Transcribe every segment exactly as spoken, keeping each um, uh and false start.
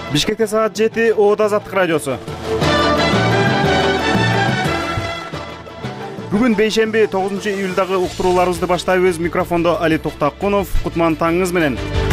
Бишкекте саат жети, Оодо Азаттык радиосу. Бүгүн бейшемби тогузунчу июлдагы уктурууларыбызды баштайбыз. Микрофондо Али Токтакунов. Кутман таңыңыз менен.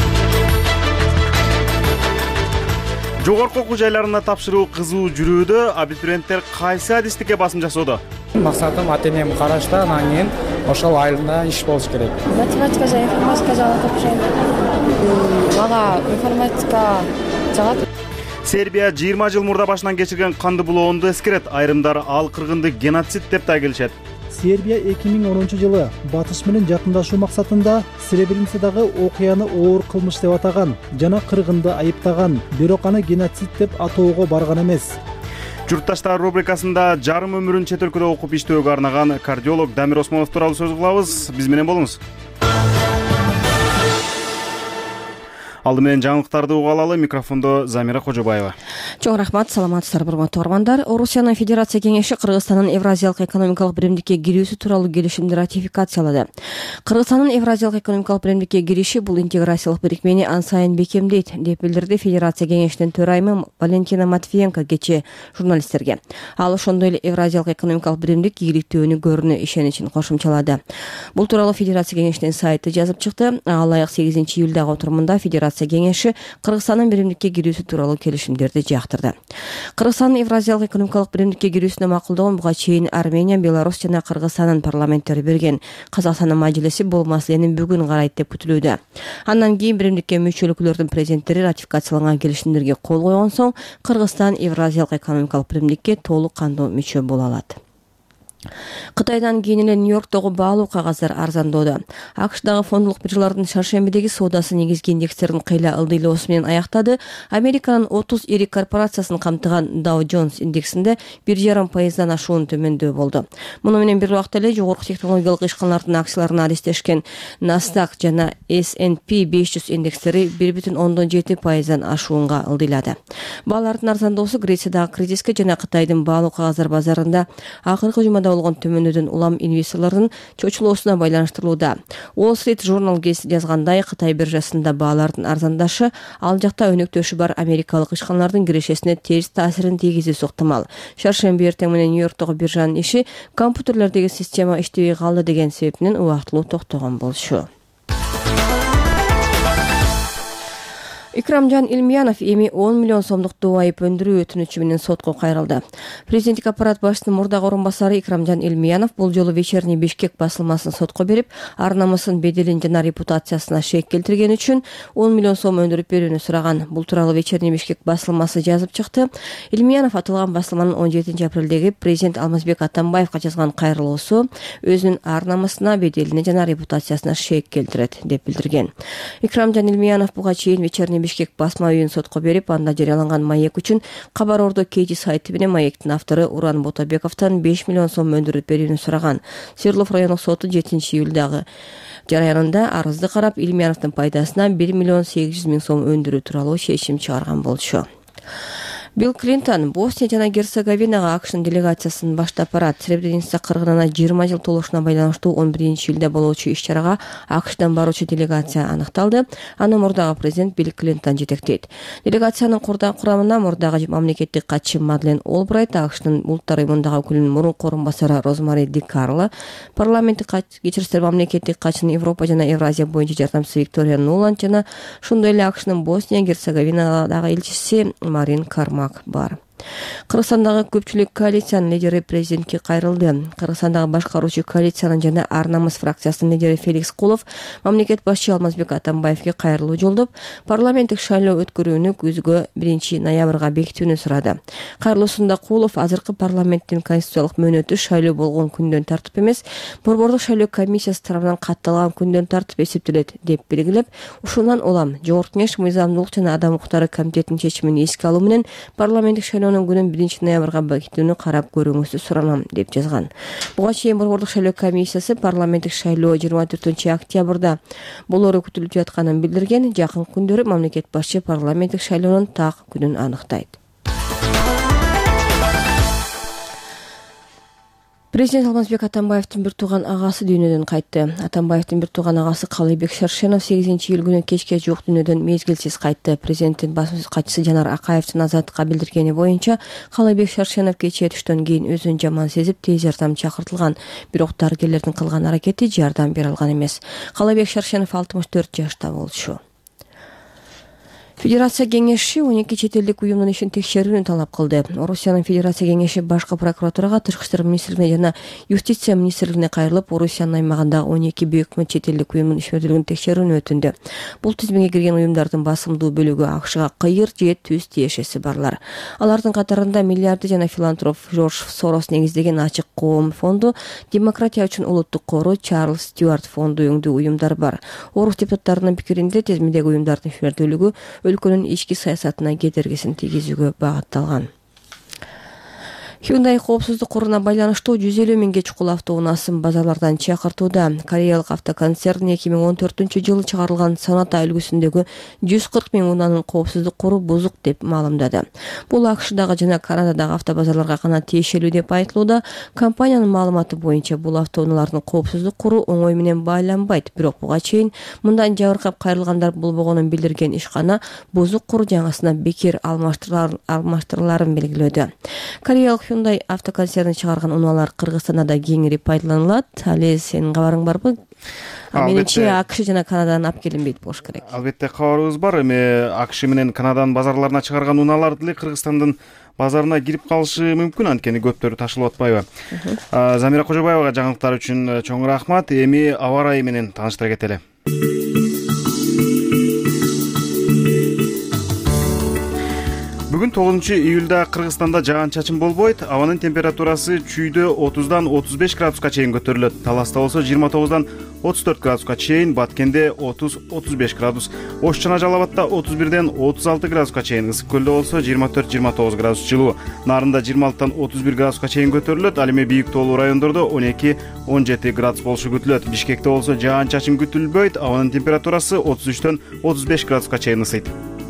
Жогорку окуу жайларына тапшыруу кызуу жүрүүдө. Абитуриенттер кайсы адистикке басым жасоодо? Максатым ата энем карашта, анан кийин ошол айылда иш болуш керек. Математика жана информатика жагат окушайм. Мага информатика жагат. Сербия жыйырма жыл мурда башынан кечирген канды булоону эскерет. Айрымдар ал кыргынды геноцид деп да келишет. Сербия эки миң онунчу жылы батыш менен жакындашуу максатында Сребреницадагы окуяны оор кылмыш деп атаган жана кыргынды айыптаган, бирок аны геноцид деп атоого барган эмес. Журтташтар рубрикасында жарым өмүрүн чет өлкөдө окуп иштөөгө арнаган кардиолог Дамир Осмонов тууралуу сөз кылабыз. Биз менен болуңуз. Алды менен жаңылыктарды уга алалы. Микрофондо Замира Кожобаева. Чоң рахмат, саламатсыздар урматтуу угармандар. Орусиянын Федерация кеңеши Кыргызстандын Евразиялык экономикалык биримдикке кирүүсү тууралуу келишимди ратификациялады. Кыргызстандын Евразиялык экономикалык биримдикке кириши бул интеграциялык бирикмени ан сайын бекемдейт, деп билдирди Федерация кеңешинин төрайымы Валентина Матвиенко кечээ журналисттерге. Ал ошондой эле Евразиялык экономикалык биримдик ийгиликтүү өнүгөрүнө ишеничин кошумчалады. Бул тууралуу Федерация кеңешинин сайты жазып чыкты. Алайык сегизинчи июлдагы отурумунда Федерация кеңеши Кыргызстандын биримдикке кирүүсү тууралуу келишимдерди жактырды. Кыргызстандын Евразиялык экономикалык биримдикке кирүүсүнө макулдогон буга чейин Армения, Беларусь жана Кыргызстандын парламенттери берген. Казакстандын мажлиси бул маселени бүгүн карайт деп күтүлүүдө. Андан кийин биримдикке мүчө өлкөлөрдүн президенттери ратификацияланган келишимдерге кол койгон соң Кыргызстан Евразиялык экономикалык биримдикке толук кандуу мүчө боло алат. Кытайдан кийин эле Нью-Йорктогу баалуу кагаздар арзандоодо. АКШдагы фондулук биржалардын шаршембидеги соодасы негизги индекстердин кыйла ылдыйлоосу менен аяктады. Американын отуз ири корпорациясын камтыган Dow Jones индексинде бир жарым пайыздан ашуун төмөндөө болду. Муну менен бир убакта эле жогорку технологиялык ишканалардын акцияларына алистешкен Nasdaq жана эс энд пи беш жүз индекстери бир бүтүн ондон жети пайыздан ашуунга ылдыйлады. Баалардын арзандоосу Грециядагы кризиске жана Кытайдын баалуу кагаздар базарында акыркы жумада болгон төмөндөөдөн улам инвесторлордун чочулоосуна байланыштырылууда. Wall Street Journal жазгандай, Кытай биржасында баалардын арзандашы ал жакта өнөктөшү бар америкалык ишканалардын кирешесине терс таасирин тийгизүүсү ыктымал. Шаршемби эртең менен Нью-Йорктогу биржанын иши компьютерлердеги система иштебей калды деген себептен убактылуу токтогон болчу. Икрамжан Илмиянов эми он миллион сомдук доо айып өндүрүү өтүнүчү менен сотко кайрылды. Президенттик аппарат башчысынын мурдагы орун басары Икрамжан Илмиянов бул жолу Вечерний Бишкек басылмасын сотко берип, ар намысын, беделин жана репутациясына шек келтирген үчүн он миллион сом өндүрүп берүүнү сураган. Бул тууралуу Вечерний Бишкек басылмасы жазып чыкты. Илмиянов аталган басылманын он жетинчи апрелдеги президент Алмазбек Атамбаевга жазган кайрылуусу өзүнүн ар намысына, беделине жана репутациясына шек келтирет деп билдирген. Икрамжан Илмиянов буга чейин Вечерний Бишкек басма үйүн сотко берип, анда жарыяланган маек үчүн Кабар Ордо Кейжи сайты менен маектин автору Уран Ботабековдон беш миллион сом өндүрүп берүүнү сураган. Свердлов райондук соту жетинчи июлдагы жараянында арызды карап, Илмияновдун пайдасына бир миллион сегиз жүз миң сом өндүрүү тууралуу чечим чыгарган болчу. Билл Клинтон Босния жана Герцеговинага АКШнын делегациясын баштап барат. Сребреница кыргынына жыйырма жыл толушуна байланыштуу он биринчи июлда болуучу иш-чарага АКШдан баруучу делегация аныкталды. Аны мурдагы президент Билл Клинтон жетектейт. Делегациянын курамына мурдагы мамлекеттик катчы Мадлен Олбрайт, АКШнын улуттар уюмундагы өкүлүнүн мурунку орун басары Розмари Ди Карло, парламенттик кечиристер мамлекеттик катчынын Европа жана Евразия боюнча жардамчысы Виктория Нуланд жана ошондой эле АКШнын Босния Герцеговинадагы элчиси Марин Кармак бар. Кыргызстандагы көпчүлүк коалициянын лидери президентке кайрылды. Кыргызстандагы башкаруучу коалициянын жана Ар намыс фракциясынын лидери Феликс Кулов мамлекет башчы Алмазбек Атамбаевге кайрылуу жолдоп, парламенттик шайлоо өткөрүүнү күзгө биринчи ноябрга бекитүүнү сурады. Кайрылуусунда Кулов азыркы парламенттин конституциялык мөөнөтү шайлоо болгон күндөн тартып эмес, борбордук шайлоо комиссиясы тарабынан катталган күндөн тартып эсептелет деп белгилеп, ушундан улам Жогорку Кеңеш мыйзамдуулук жана адам укуктары комитетинин чечимин эске алуу менен парламенттик шайлоо күнүн биринчи ноябрга бекитүүнү карап көрүүңүздү суранам деп жазган. Буга чейин борбордук шайлоо комиссиясы парламенттик шайлоо жыйырма төртүнчү октябрда болору күтүлүп жатканын билдирген. Жакын күндөрү мамлекет башчы парламенттик шайлоонун так күнүн аныктайт. Президент Алмазбек Атамбаевдин бир тууган агасы дүйнөдөн кайтты. Атамбаевдин бир тууган агасы Калайбек Шаршенов сегизинчи июль күнү кечке жук дүйнөдөн мезгилсиз кайтты. Президенттин басма катчысы Жанар Акаевдин Азаттыкка билдиргени боюнча, Калайбек Шаршенов кечээ түштөн кийин өзүн жаман сезип, тез жардам чакыртылган. Бирок дарыгерлердин кылган аракети жардам бере алган эмес. Калайбек Шаршенов алтымыш төрт жашта болчу. Федерация кеңеши он эки чет элдик уюмдун ишин текшерүүнү талап кылды. Орусиянын Федерация кеңеши башкы прокуратурага, Тышкы иштер министрлигине жана Юстиция министрлигине кайрылып, Орусиянын аймагындагы он эки бөйөкмө чет элдик уюмдун ишмердүүлүгүн текшерүүнү өтүндү. Бул тизмеге кирген уюмдардын басымдуу бөлүгү АКШга кыйыр же түз тиешеси барлар. Алардын катарында миллиарды жана филантроп Жорж Сорос негиздеген Ачык коом фонду, Демократия үчүн улуттук кору Чарльз Стюарт фонду өңдүү уюмдар бар. Орус депутаттарынын пикиринде тизмедеги уюмдардын ишмердүүлүгү өлкөнүн ички саясатына кедергисин тийгизүүгө багытталган. Hyundai коопсуздук курууна байланыштуу жүз элүү миңге чукул автоунаасын базарлардан чакыртууда. Кореялык автоконцерн эки миң он төртүнчү жылы чыгарылган Соната үлгүсүндөгү жүз кырк миң унаанын коопсуздук куру бузук деп маалымдады. Бул АКШдагы жана Канададагы автобазарларга гана тиешелүү деп айтылууда. Компаниянын маалыматы боюнча бул автоунаалардын коопсуздук куру оңой менен байланбайт. Бирок буга чейин мындан жабыркап кайрылгандар болбогонун билдирген ишкана бузук куру жаңысына бекер алмаштырыларын белгилөөдө. Кореялык Hyundai автоконцерни чыгарган унаалар Кыргызстанда да кеңири пайдаланылат. Али, сенин кабарың барбы? Менимче АКШ жана Канададан алып келинбейт болуш керек. Албетте кабарыбыз бар. Эми АКШ менен Канаданын базарларына чыгарган унаалар деле Кыргызстандын базарына кирип калышы мүмкүн, анткени көптөрү ташылып атпайбы. Замира Кожобаева жаңылыктар үчүн чоң рахмат. Эми аба ырайы менен тааныштыра кетели. Бүгүн тогузунчу июлда Кыргызстанда жаан-чачын болбойт. Абанын температурасы чүйдө отуздан отуз беш градуска чейин көтөрүлөт. Таласта болсо жыйырма тогуздан отуз төрт градуска чейин, Баткенде отуз отуз беш градус, Ош жана Жалал абадта отуз бирден отуз алты градуска чейин, Ысык көлдө болсо жыйырма төрт жыйырма тогуз градус жылуу. Нарында жыйырма алтыдан отуз бир градуска чейин көтөрүлөт. Ал эми бийик тоолуу райондордо он эки он жети градус болушу күтүлөт. Бишкекте болсо жаан-чачын күтүлбөйт. Абанын температурасы отуз үчтөн отуз беш градуска чейин ысыйт.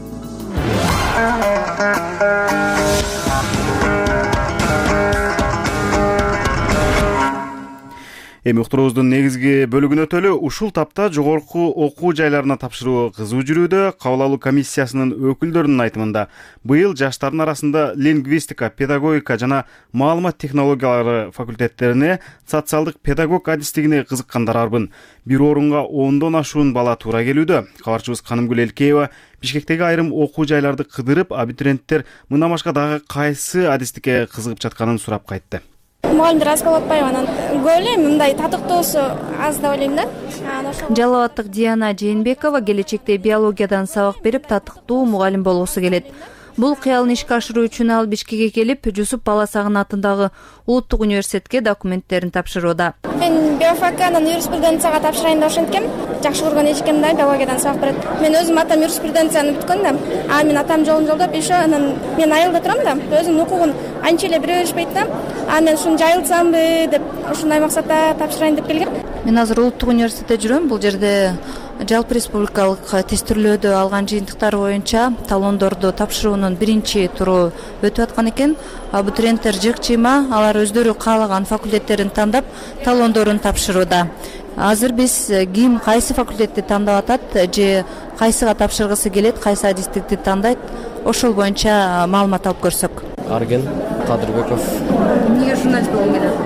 Эми уктуруубуздун негизги бөлүгүн өтөлү. Ушул тапта жогорку окуу жайларына тапшыруу кызуу жүрүүдө. Кабыл алуу комиссиясынын өкүлдөрүнүн айтымында быйыл жаштардын арасында лингвистика, педагогика жана маалымат технологиялары факультеттерине социалдык педагог адистигине кызыккандар арбын. Бир орунга ондон ашуун бала туура келүүдө. Кабарчыбыз Канымгүл Элкеева Бишкектеги айрым окуу жайларды кыдырып, абитуриенттер мындан башка дагы кайсы адистикке кызыгып жатканын сурап кайтты. Мугалимдер аз болуп атпайбы, анан көп эле мындай татыктоосу аз деп ойлойм да. Жалал-Абадтык Диана Жээнбекова келечекте биологиядан сабак берип, татыктуу мугалим болгусу келет. Бул кыялын ишке ашыруу үчүн ал Бишкекке келип, Жусуп Баласагын атындагы Улуттук университетке документтерин тапшырууда. Мен биофаканын юриспруденцияга тапшырайын деп ошенткем. Жакшы көргөн эчкем да, биологиядан сабак берет. Мен өзүм атам юриспруденцияны бүткөн да. А мен атам жолун жолдоп, еще анан мен айылда турам да. Өзүнүн укугун анча эле бере беришпейт да. А мен ушуну жайылтсамбы деп, ушундай максатта тапшырайын деп келгем. Мен азыр Улуттук университетте жүрөм. Бул жерде жалпы республикалык тестирлөөдө алган жыйынтыктар боюнча талондорду тапшыруунун биринчи туру өтүп аткан экен. Абитуриенттер жык-чыйма, алар өздөрү каалаган факультеттерин тандап, талондорун тапшырууда. Азыр биз ким кайсы факультетти тандап атат же кайсыга тапшыргысы келет, кайсы адистикти тандайт, ошол боюнча маалымат алып көрсөк. Арген Кадырбеков. Эмнеге журналист болгуң келет?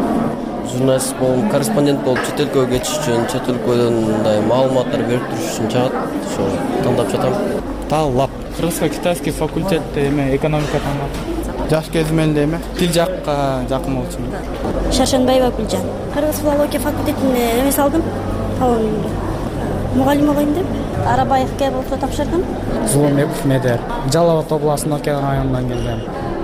Журналист болуп, корреспондент болуп, чет элге кетиш үчүн, чет өлкөдөн мындай маалыматтар берип туруш үчүн чыгат. Ошо тандап жатам. Талап. Кыргызско-китайский факультетте эме экономика тандап. Жаш кезимде эме тил жакка жакын болчумун. Шаршенбаева Гүлжан. Кыргыз филология факультетине эме салдым. Талонумду. Мугалим болоюн деп. Арабаевке болсо тапшырдым. Зулумбеков Медер. Жалал Абад областынын Окен районунан келгем.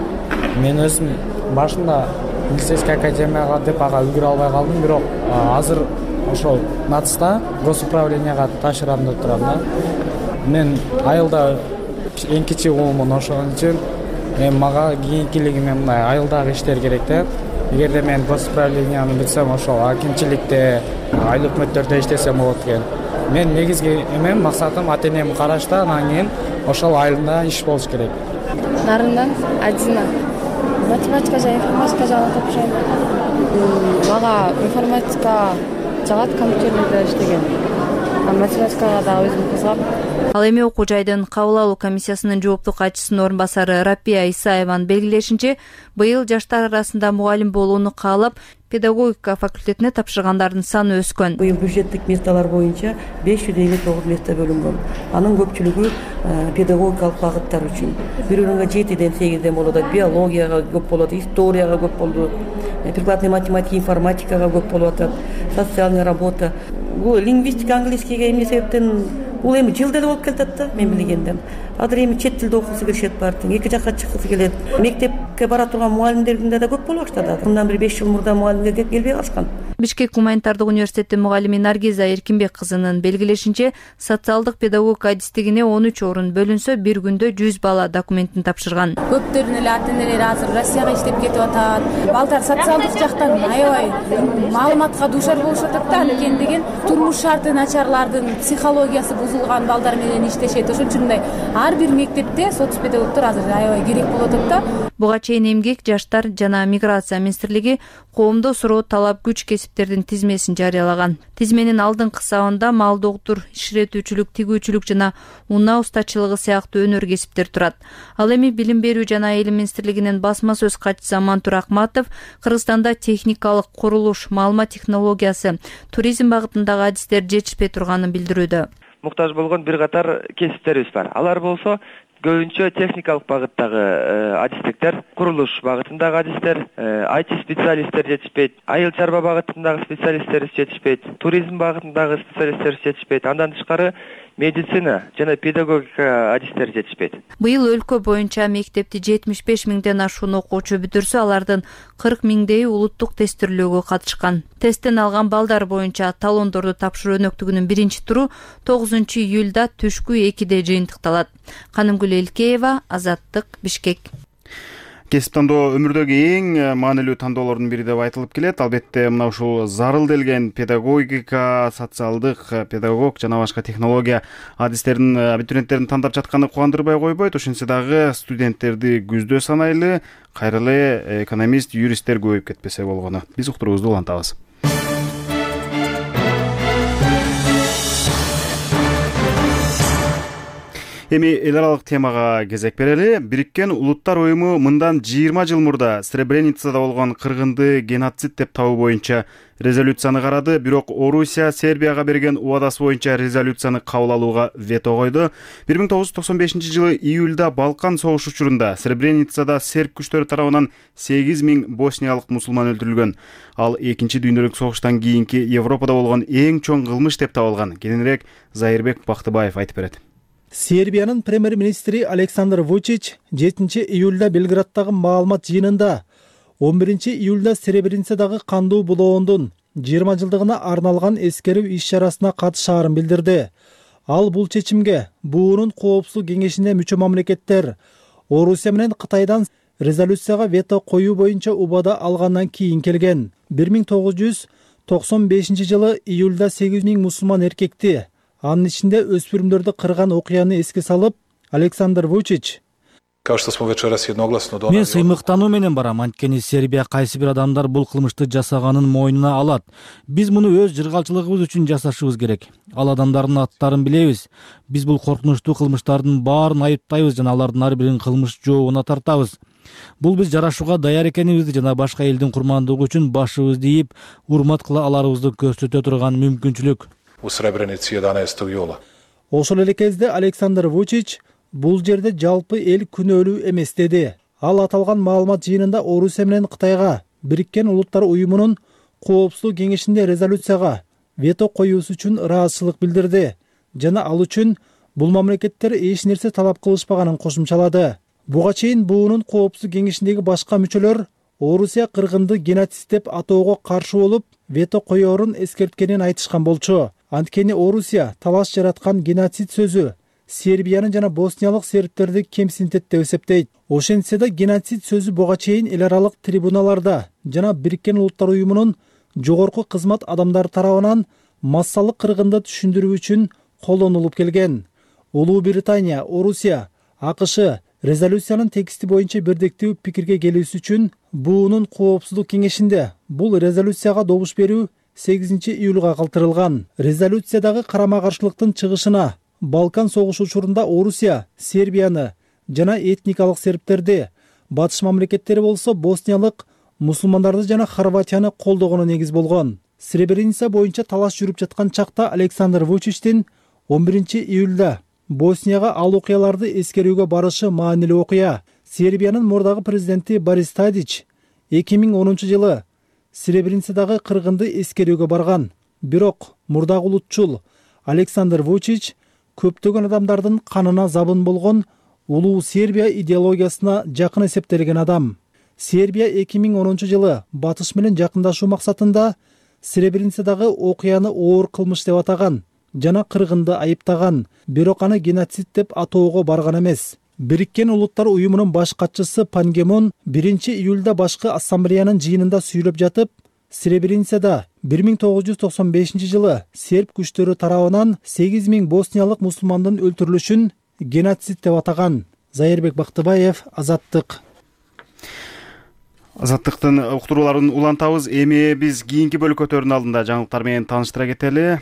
Мен өзүм башында лицейский академияга деп ага үлгүрө албай калдым, бирок азыр ошол НАЦта госуправленияга тапшырам деп турам да. Мен айылда эң кичи уулмун, ошон үчүн мен мага кийинкилигиме мындай айылдагы иштер керек да. Эгерде мен госуправленияны билсем, ошол акимчиликте, айыл өкмөттөрдө иштесем болот экен. Мен негизги эмем, максатым ата-энем карашта, анан кийин ошол айылда иш болуш керек. Нарындан Адина. Математика жана информатика жагын тапшырайм. мага информатика жагат, компьютерлерде иштеген. Математикага дагы өзүм кызыгам. Ал эми окуу жайдын кабыл алуу комиссиясынын жооптуу катчысынын орун басары Рапия Исаеванын белгилешинче, быйыл жаштар арасында мугалим болууну каалап, педагогика факультетине тапшыргандардын саны өскөн. Быйыл бюджеттик месталар боюнча беш жүз элүү тогуз место бөлүнгөн. Анын көпчүлүгү педагогикалык багыттар үчүн. Бирөөнүнгө жетиден сегизден болот, биологияга көп болот, историяга көп болду, прикладный математика, информатикага көп болуп атат, социальная работа. Бул лингвистика, английскийге эмне себептен бул эми жылда болуп келатат да, мен билгенден. Азыр эми чет тилде окугусу келишет баардык, эки жакка чыккысы келет. Мектепке бара турган мугалимдердин да көп болуп баштады. Мындан бир беш жыл мурда мугалимдер кеп келбей калышкан. Бишкек гуманитардык университеттин мугалими Наргиза Эркинбек кызынын белгилешинче, социалдык педагогика адистигине он үч орун бөлүнсө, бир күндө жүз бала документин тапшырган. Көптөрүнүн эле ата-энелери азыр Россияга иштеп кетип атат. Балдар социалдык жактан аябай маалыматка дуушар болушуп атат да, анткени деген турмуш шарты начарлардын психологиясы бузулган балдар менен иштешет. Ошон үчүн мындай ар бир мектепте соцпедагогдор азыр аябай керек болуп атат да. Буга чейин эмгек, жаштар жана миграция министрлиги коомдо суроо талап күч кесиптердин тизмесин жарыялаган. Тизменин алдыңкы сабында мал доктур, ишретүүчүлүк, тигүүчүлүк жана унаа устачылыгы сыяктуу өнөр кесиптер турат. Ал эми билим берүү жана айыл министрлигинин басма сөз катчысы Мантур Акматов Кыргызстанда техникалык, курулуш, маалымат технологиясы, туризм багытындагы адистер жетишпей турганын билдирүүдө. Муктаж болгон бир катар кесиптерибиз бар. Алар болсо көбүнчө техникалык багыттагы адистиктер, курулуш багытындагы адистер, ай ти специалисттер жетишпейт, айыл чарба багытындагы специалисттер жетишпейт, туризм багытындагы специалисттер жетишпейт. Андан тышкары медицина жана педагогика адистер жетишпейт. Быйыл өлкө боюнча мектепти жетимиш беш миңден ашуун окуучу бүтүрсө, алардын кырк миңдейи улуттук тестирлөөгө катышкан. Тесттен алган балдар боюнча талондорду тапшыруу өнөктүгүнүн биринчи туру тогузунчу июлда түшкү экиде жыйынтыкталат. Канымгүл Элкеева, Азаттык, Бишкек. Кесип тандоо өмүрдөгү эң маанилүү тандоолордун бири деп айтылып келет. Албетте мына ушул зарыл делген педагогика, социалдык педагог жана башка технология адистерин абитуриенттерин тандап жатканы кубандырбай койбойт. Ошентсе дагы студенттерди күздө санайлы, кайрылы экономист, юристтер көбөйүп кетпесе болгону. Биз уктуруубузду улантабыз. Эми эл аралык темага кезек берели. Бириккен Улуттар уюму мындан жыйырма жыл мурда Сребреницада болгон кыргынды геноцид деп табуу боюнча резолюцияны карады, бирок Орусия Сербияга берген убадасы боюнча резолюцияны кабыл алууга вето койду. бир миң тогуз жүз токсон бешинчи жылы июлда Балкан согушу учурунда Сребреницада серб күчтөрү тарабынан сегиз миң босниялык мусулман өлтүрүлгөн. Ал экинчи дүйнөлүк согуштан кийинки Европада болгон эң чоң кылмыш деп табылган. Кененирээк Зайырбек Бактыбаев айтып берет. Сербиянын премьер-министри Александр Вучич жетинчи июлда Белграддагы маалымат жыйынында он биринчи июлда Сребреницадагы кандуу булоондун жыйырма жылдыгына арналган эскерүү иш-чарасына катышаарын билдирди. Ал бул чечимге буунун коопсуздук кеңешине мүчө мамлекеттер Орусия менен Кытайдан резолюцияга вето коюу боюнча убада алгандан кийин келген. бир миң тогуз жүз токсон бешинчи жылы июлда сегиз миң мусулман эркекти, анын ичинде өспүрүмдөрдү кырган окуяны эске салып, Александр Вучич: Мен сыймыктануу менен барам, анткени Сербия кайсы бир адамдар бул кылмышты жасаганын мойнуна алат. Биз муну өз жыргалчылыгыбыз үчүн жасашыбыз керек. Ал адамдардын аттарын билебиз. Биз бул коркунучтуу кылмыштардын баарын айыптайбыз жана алардын ар бирин кылмыш жообуна тартабыз. Бул биз жарашууга даяр экенибизди жана башка элдин курмандыгы үчүн башыбызды ийип, урмат кыла аларыбызды көрсөтө турган мүмкүнчүлүк. Ошол эле кезде Александр Вучич бул жерде жалпы эл күнөөлүү эмес деди. Ал аталган маалымат жыйынында Орусия менен Кытайга Бириккен Улуттар уюмунун коопсуздук кеңешинде резолюцияга вето коюусу үчүн ыраазычылык билдирди жана ал үчүн бул мамлекеттер эч нерсе талап кылышпаганын кошумчалады. Буга чейин буунун коопсуздук кеңешиндеги башка мүчөлөр Орусия кыргынды геноцид деп атоого каршы болуп, вето коёрун эскерткенин айтышкан болчу. Анткени Орусия талаш жараткан геноцид сөзү Сербияны жана босниялык сербтерди кемсинтет деп эсептейт. Ошентсе да геноцид сөзү буга чейин эл аралык трибуналарда жана Бириккен Улуттар уюмунун жогорку кызмат адамдары тарабынан массалык кыргынды түшүндүрүү үчүн колдонулуп келген. Улуу Британия, Орусия, АКШ, Резолюциянын тексти боюнча бирдиктүү пикирге келүүсү үчүн буунун коопсуздук кеңешинде бул резолюцияга добуш берүү сегизинчи июлга калтырылган. Резолюциядагы карама каршылыктын чыгышына Балкан согушу учурунда Орусия, Сербияны жана этникалык сербтерди, батыш мамлекеттери болсо босниялык мусулмандарды жана Хорватияны колдогону негиз болгон. Сребреница боюнча талаш жүрүп жаткан чакта Александр Вучичтин он биринчи июлда Боснияга ал окуяларды эскерүүгө барышы маанилүү окуя. Сербиянын мурдагы президенти Борис Тадич эки миң онунчу жылы Сребреницадагы кыргынды эскерүүгө барган. Бирок мурдагы улутчул Александр Вучич көптөгөн адамдардын канына забын болгон улуу Сербия идеологиясына жакын эсептелген адам. Сербия эки миң онунчу жылы батыш менен жакындашуу максатында Сребреницадагы окуяны оор кылмыш деп атаган жана кыргынды айыптаган, бирок аны геноцид деп атоого барган эмес. Бириккен Улуттар уюмунун баш катчысы Пан Ги Мун биринчи июлда башкы ассамблеянын жыйынында сүйлөп жатып, Сребреницада бир миң тогуз жүз токсон бешинчи жылы серб күчтөрү тарабынан сегиз миң босниялык мусулмандын өлтүрүлүшүн геноцид деп атаган. Зайырбек Бактыбаев, Азаттык. Азаттыктын уктурууларын улантабыз. Эми биз кийинки бөлүкөтөрдүн алдында жаңылыктар менен тааныштыра кетели.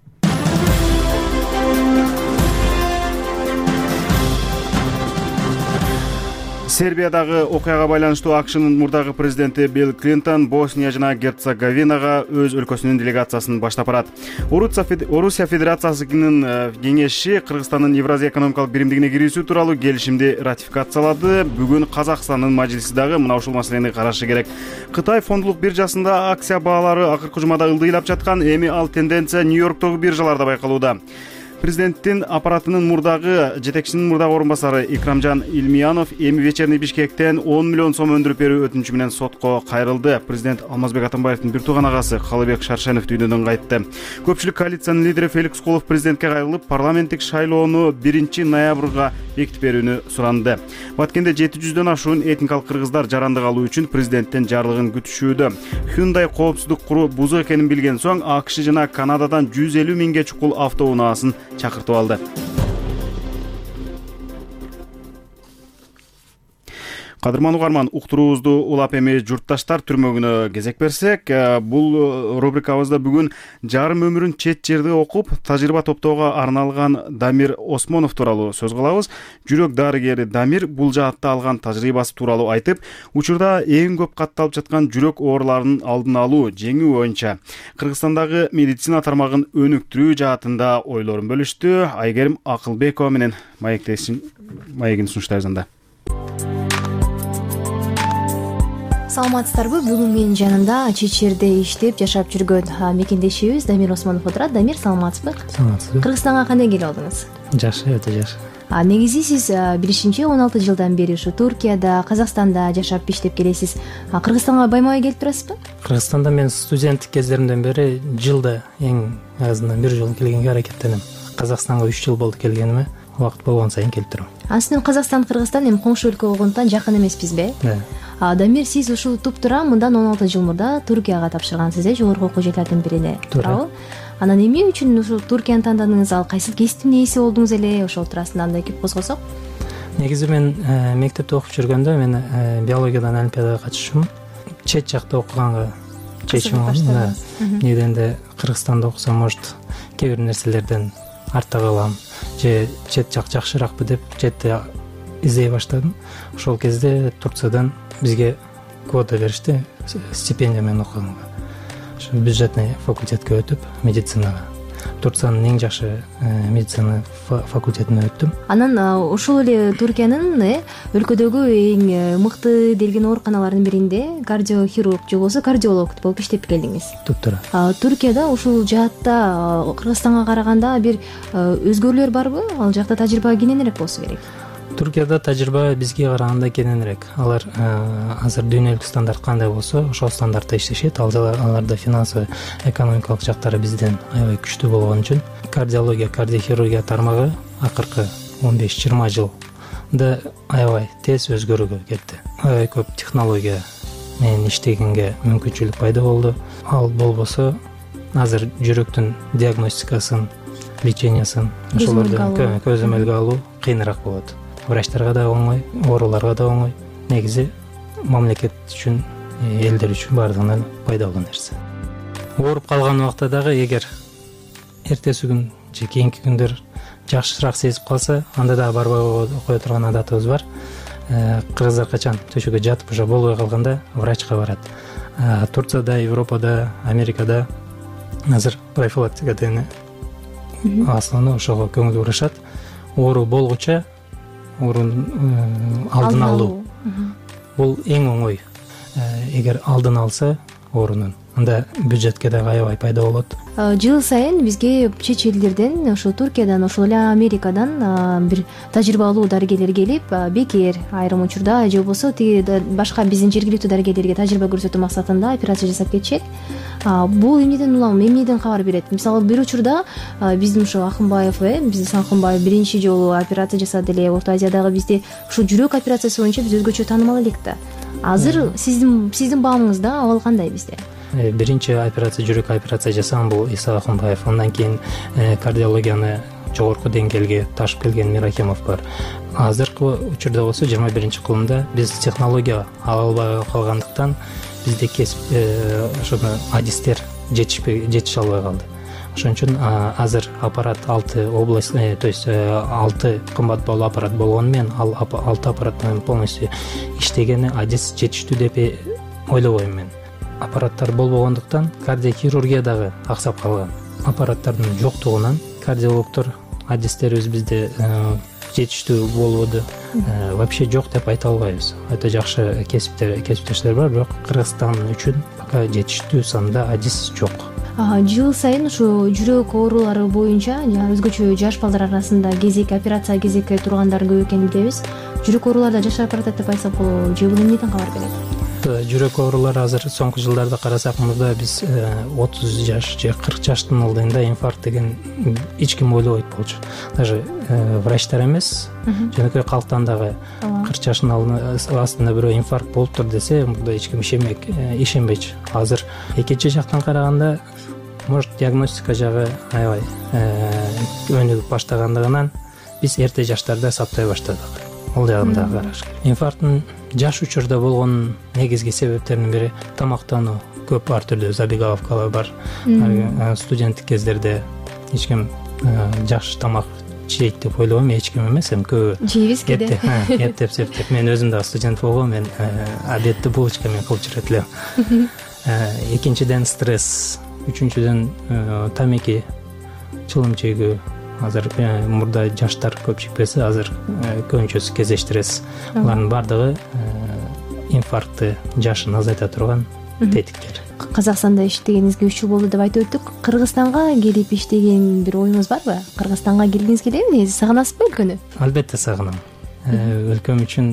Сербиядагы окуяга байланыштуу АКШнын мурдагы президенти Билл Клинтон Босния жана Герцеговинага өз өлкөсүнүн делегациясын баштап барат. Орусия Федерациясынын кеңеши Кыргызстандын Евразия экономикалык биримдигине кирүүсү тууралуу келишимди ратификациялады. Бүгүн Казакстандын мажлиси дагы мына ушул маселени карашы керек. Кытай фондулук биржасында акция баалары акыркы жумада ылдыйлап жаткан, эми ал тенденция Нью-Йорктогу биржаларда байкалууда. Президенттин аппаратынын мурдагы жетекчисинин мурдагы орун басары Икрамжан Илмиянов эми вечерний Бишкектен он миллион сом өндүрүп берүү өтүнүчү менен сотко кайрылды. Президент Алмазбек Атамбаевдин бир тууган агасы Калыбек Шаршенов дүйнөдөн кайтты. Көпчүлүк коалициянын лидери Феликс Кулов президентке кайрылып, парламенттик шайлоону биринчи ноябрга бекитип берүүнү суранды. Баткенде жети жүздөн ашуун этникалык кыргыздар жарандык алуу үчүн президенттен жарлыгын күтүшүүдө. Hyundai коопсуздук куру бузук экенин билген соң АКШ жана Канададан жүз элүү миңге чукул автоунаасын чакыртып алды. Кадырман угарман, уктуруубузду улап эми журтташтар түрмөгүнө кезек берсек, бул рубрикабызда бүгүн жарым өмүрүн чет жерде окуп, тажрыйба топтоого арналган Дамир Осмонов тууралуу сөз кылабыз. Жүрөк дарыгери Дамир бул жаатта алган тажрыйбасы тууралуу айтып, учурда эң көп катталып жаткан жүрөк ооруларынын алдын алуу, жеңүү боюнча Кыргызстандагы медицина тармагын өнүктүрүү жаатында ойлорун бөлүштү. Айгерим Акылбекова менен маектешин маегин сунуштайбыз. Саламатсыздарбы? Бүгүн менин жанымда чет жерде иштеп жашап жүргөн мекендешибиз Дамир Осмонов отурат. Дамир, саламатсызбы? Саламатсызбы. Кыргызстанга кандай келип алдыңыз? Жакшы, өтө жакшы. А негизи сиз билишимче он алты жылдан бери ушу Туркияда, Казакстанда жашап иштеп келесиз. Кыргызстанга байма-бай келип турасызбы? Кыргызстанда мен студенттик кездеримден бери жылда эң азынан бир жолу келгенге аракеттенем. Казакстанга үч жыл болду келгениме, убакыт болгон сайын келип турам. Аслында Казакстан, Кыргызстан эми коңшу өлкө болгондуктан жакын эмеспизби? Да. Дамир, сиз ушул туп-туура мындан он алты жыл мурда Туркияга тапшыргансыз, э, жогорку окуу жайлардын бирине, туурабы? Анан эмне үчүн ушул Туркияны тандадыңыз? Ал кайсыл кесиптин ээси болдуңуз эле? Ошол туурасында андай кеп козгосок. Негизи мен мектепте окуп жүргөндө мен биологиядан олимпиадага катышчумун. Чет жакта окуганга чечим алдым. Неденде Кыргызстанда окусам, может, кээ бир нерселерден артта калам, же чет жак жакшыракпы деп четте издей баштадым. Ошол кезде Турциядан бизге квота беришти, стипендия менен окуганга. Ошо бюджетный факультетке өтүп, медицинага. Турциянын эң жакшы медицина факультетине өттүм. Анан ошол эле Туркиянын өлкөдөгү эң мыкты делген ооруканаларынын биринде кардиохирург же болбосо кардиолог болуп иштеп келдиңиз. Туптура. Туркияда ушул жаатта Кыргызстанга караганда бир өзгөрүүлөр барбы? Ал жакта тажрыйба кененирээк болсо керек. Туркияда тажрыйба бизге караганда кененирээк. Алар азыр дүйнөлүк стандарт кандай болсо, ошол стандартта иштешет. Аларда финансовый, экономикалык жактары бизден аябай күчтүү болгон үчүн кардиология, кардиохирургия тармагы акыркы он беш жыйырма жылда аябай тез өзгөрүүгө кетти. Аябай көп технология менен иштегенге мүмкүнчүлүк пайда болду. Ал болбосо азыр жүрөктүн диагностикасын, лечениясын ошолорду көзөмөлгө алуу кыйыныраак болот. врачтарга да оңой, ооруларга да оңой. Негизи мамлекет үчүн, элдер үчүн баардыгынан пайдалуу нерсе. Ооруп калган убакта дагы эгер эртеси күн же кийинки күндөр жакшыраак сезип калса, анда дагы барбай кое турган адатыбыз бар. Кыргыздар качан төшөгө жатып уже болбой калганда врачка барат. Турцияда, Европада, Америкада азыр профилактика деген основной ошого көңүл бурушат. Оору болгуча оорунун алдын алуу. Бул эң оңой. Эгер алдын алса оорунун, анда бюджетке дагы аябай пайда болот. Жыл сайын бизге чет элдерден, ошо Туркиядан, ошол эле Америкадан бир тажрыйбалуу дарыгерлер келип, бекер айрым учурда же болбосо тиги башка биздин жергиликтүү дарыгерлерге тажрыйба көрсөтүү максатында операция жасап кетишет. Бул эмнеден улам, эмнеден кабар берет? Мисалы, бир учурда биздин ошо Акынбаев, э, биздин Акынбаев биринчи жолу операция жасады эле. Орто Азиядагы бизде ушу жүрөк операциясы боюнча биз өзгөчө таанымал элек да. Азыр сиздин сиздин баамыңызда абал кандай бизде? Биринчи операция, жүрөк операция жасаган бул Иса Акынбаев. Андан кийин кардиологияны жогорку деңгээлге ташып келген Миракемов бар. Азыркы учурда болсо жыйырма биринчи кылымда биз технология ала албай калгандыктан бизде кесип ошону адистер жетишпей жетише албай калды. Ошон үчүн азыр аппарат алты область, то есть алты кымбат баалуу аппарат болгону менен ал алты аппарат менен полностью иштегени адис жетиштүү деп ойлобойм мен. Аппараттар болбогондуктан кардиохирургия дагы аксап калган. Аппараттардын жоктугунан кардиологдор, адистерибиз бизде жетиштүү болбоду. Вообще жок деп айта албайбыз. Өтө жакшы кесиптер, кесиптештер бар, бирок Кыргызстан үчүн пока жетиштүү санда адис жок. Жыл сайын ушу жүрөк оорулары боюнча жана өзгөчө жаш балдар арасында кезек, операция кезекке тургандар көп экенин билебиз. Жүрөк ооруларда жашап баратат деп айтсак болобу, же бул эмнеден кабар берет? Жүрөк оорулары азыр соңку жылдарда карасак, мурда биз отуз жаш же кырк жаштын алдында инфаркт деген эч ким ойлобойт болчу. Даже врачтар эмес, жөнөкөй калктан дагы кырк жаштын астында бирөө инфаркт болуптур десе, мурда эч ким ишенбек, ишенбечү. Азыр экинчи жактан караганда, может, диагностика жагы аябай өнүгүп баштагандыгынан биз эрте жаштарда саптай баштадык. Ол жагын да караш керек. Инфаркттын жаш учурда болгон негизги себептеринин бири тамактануу. Көп ар түрдүү забегаловкалар бар. Студенттик кездерде эч ким жакшы тамак жейт деп ойлобойм, эч ким эмес, эми көбү жейбиз кеде. Эптеп септеп. Мен өзүм да студент болгом, мен обедти булочка менен кылып жүрөт элем. Экинчиден стресс, үчүнчүдөн тамеки, чылым чегүү. Азыр мурда жаштар көп чекпесе, азыр көбүнчөсү кезештиресиз. Алардын баардыгы инфарктты жашын азайта турган тетиктер. Казакстанда иштегениңизге үч жыл болду деп айтып өттүк. Кыргызстанга келип иштеген бир оюңуз барбы? Кыргызстанга келгиңиз келеби? Сагынасызбы өлкөнү? Албетте сагынам. Өлкөм үчүн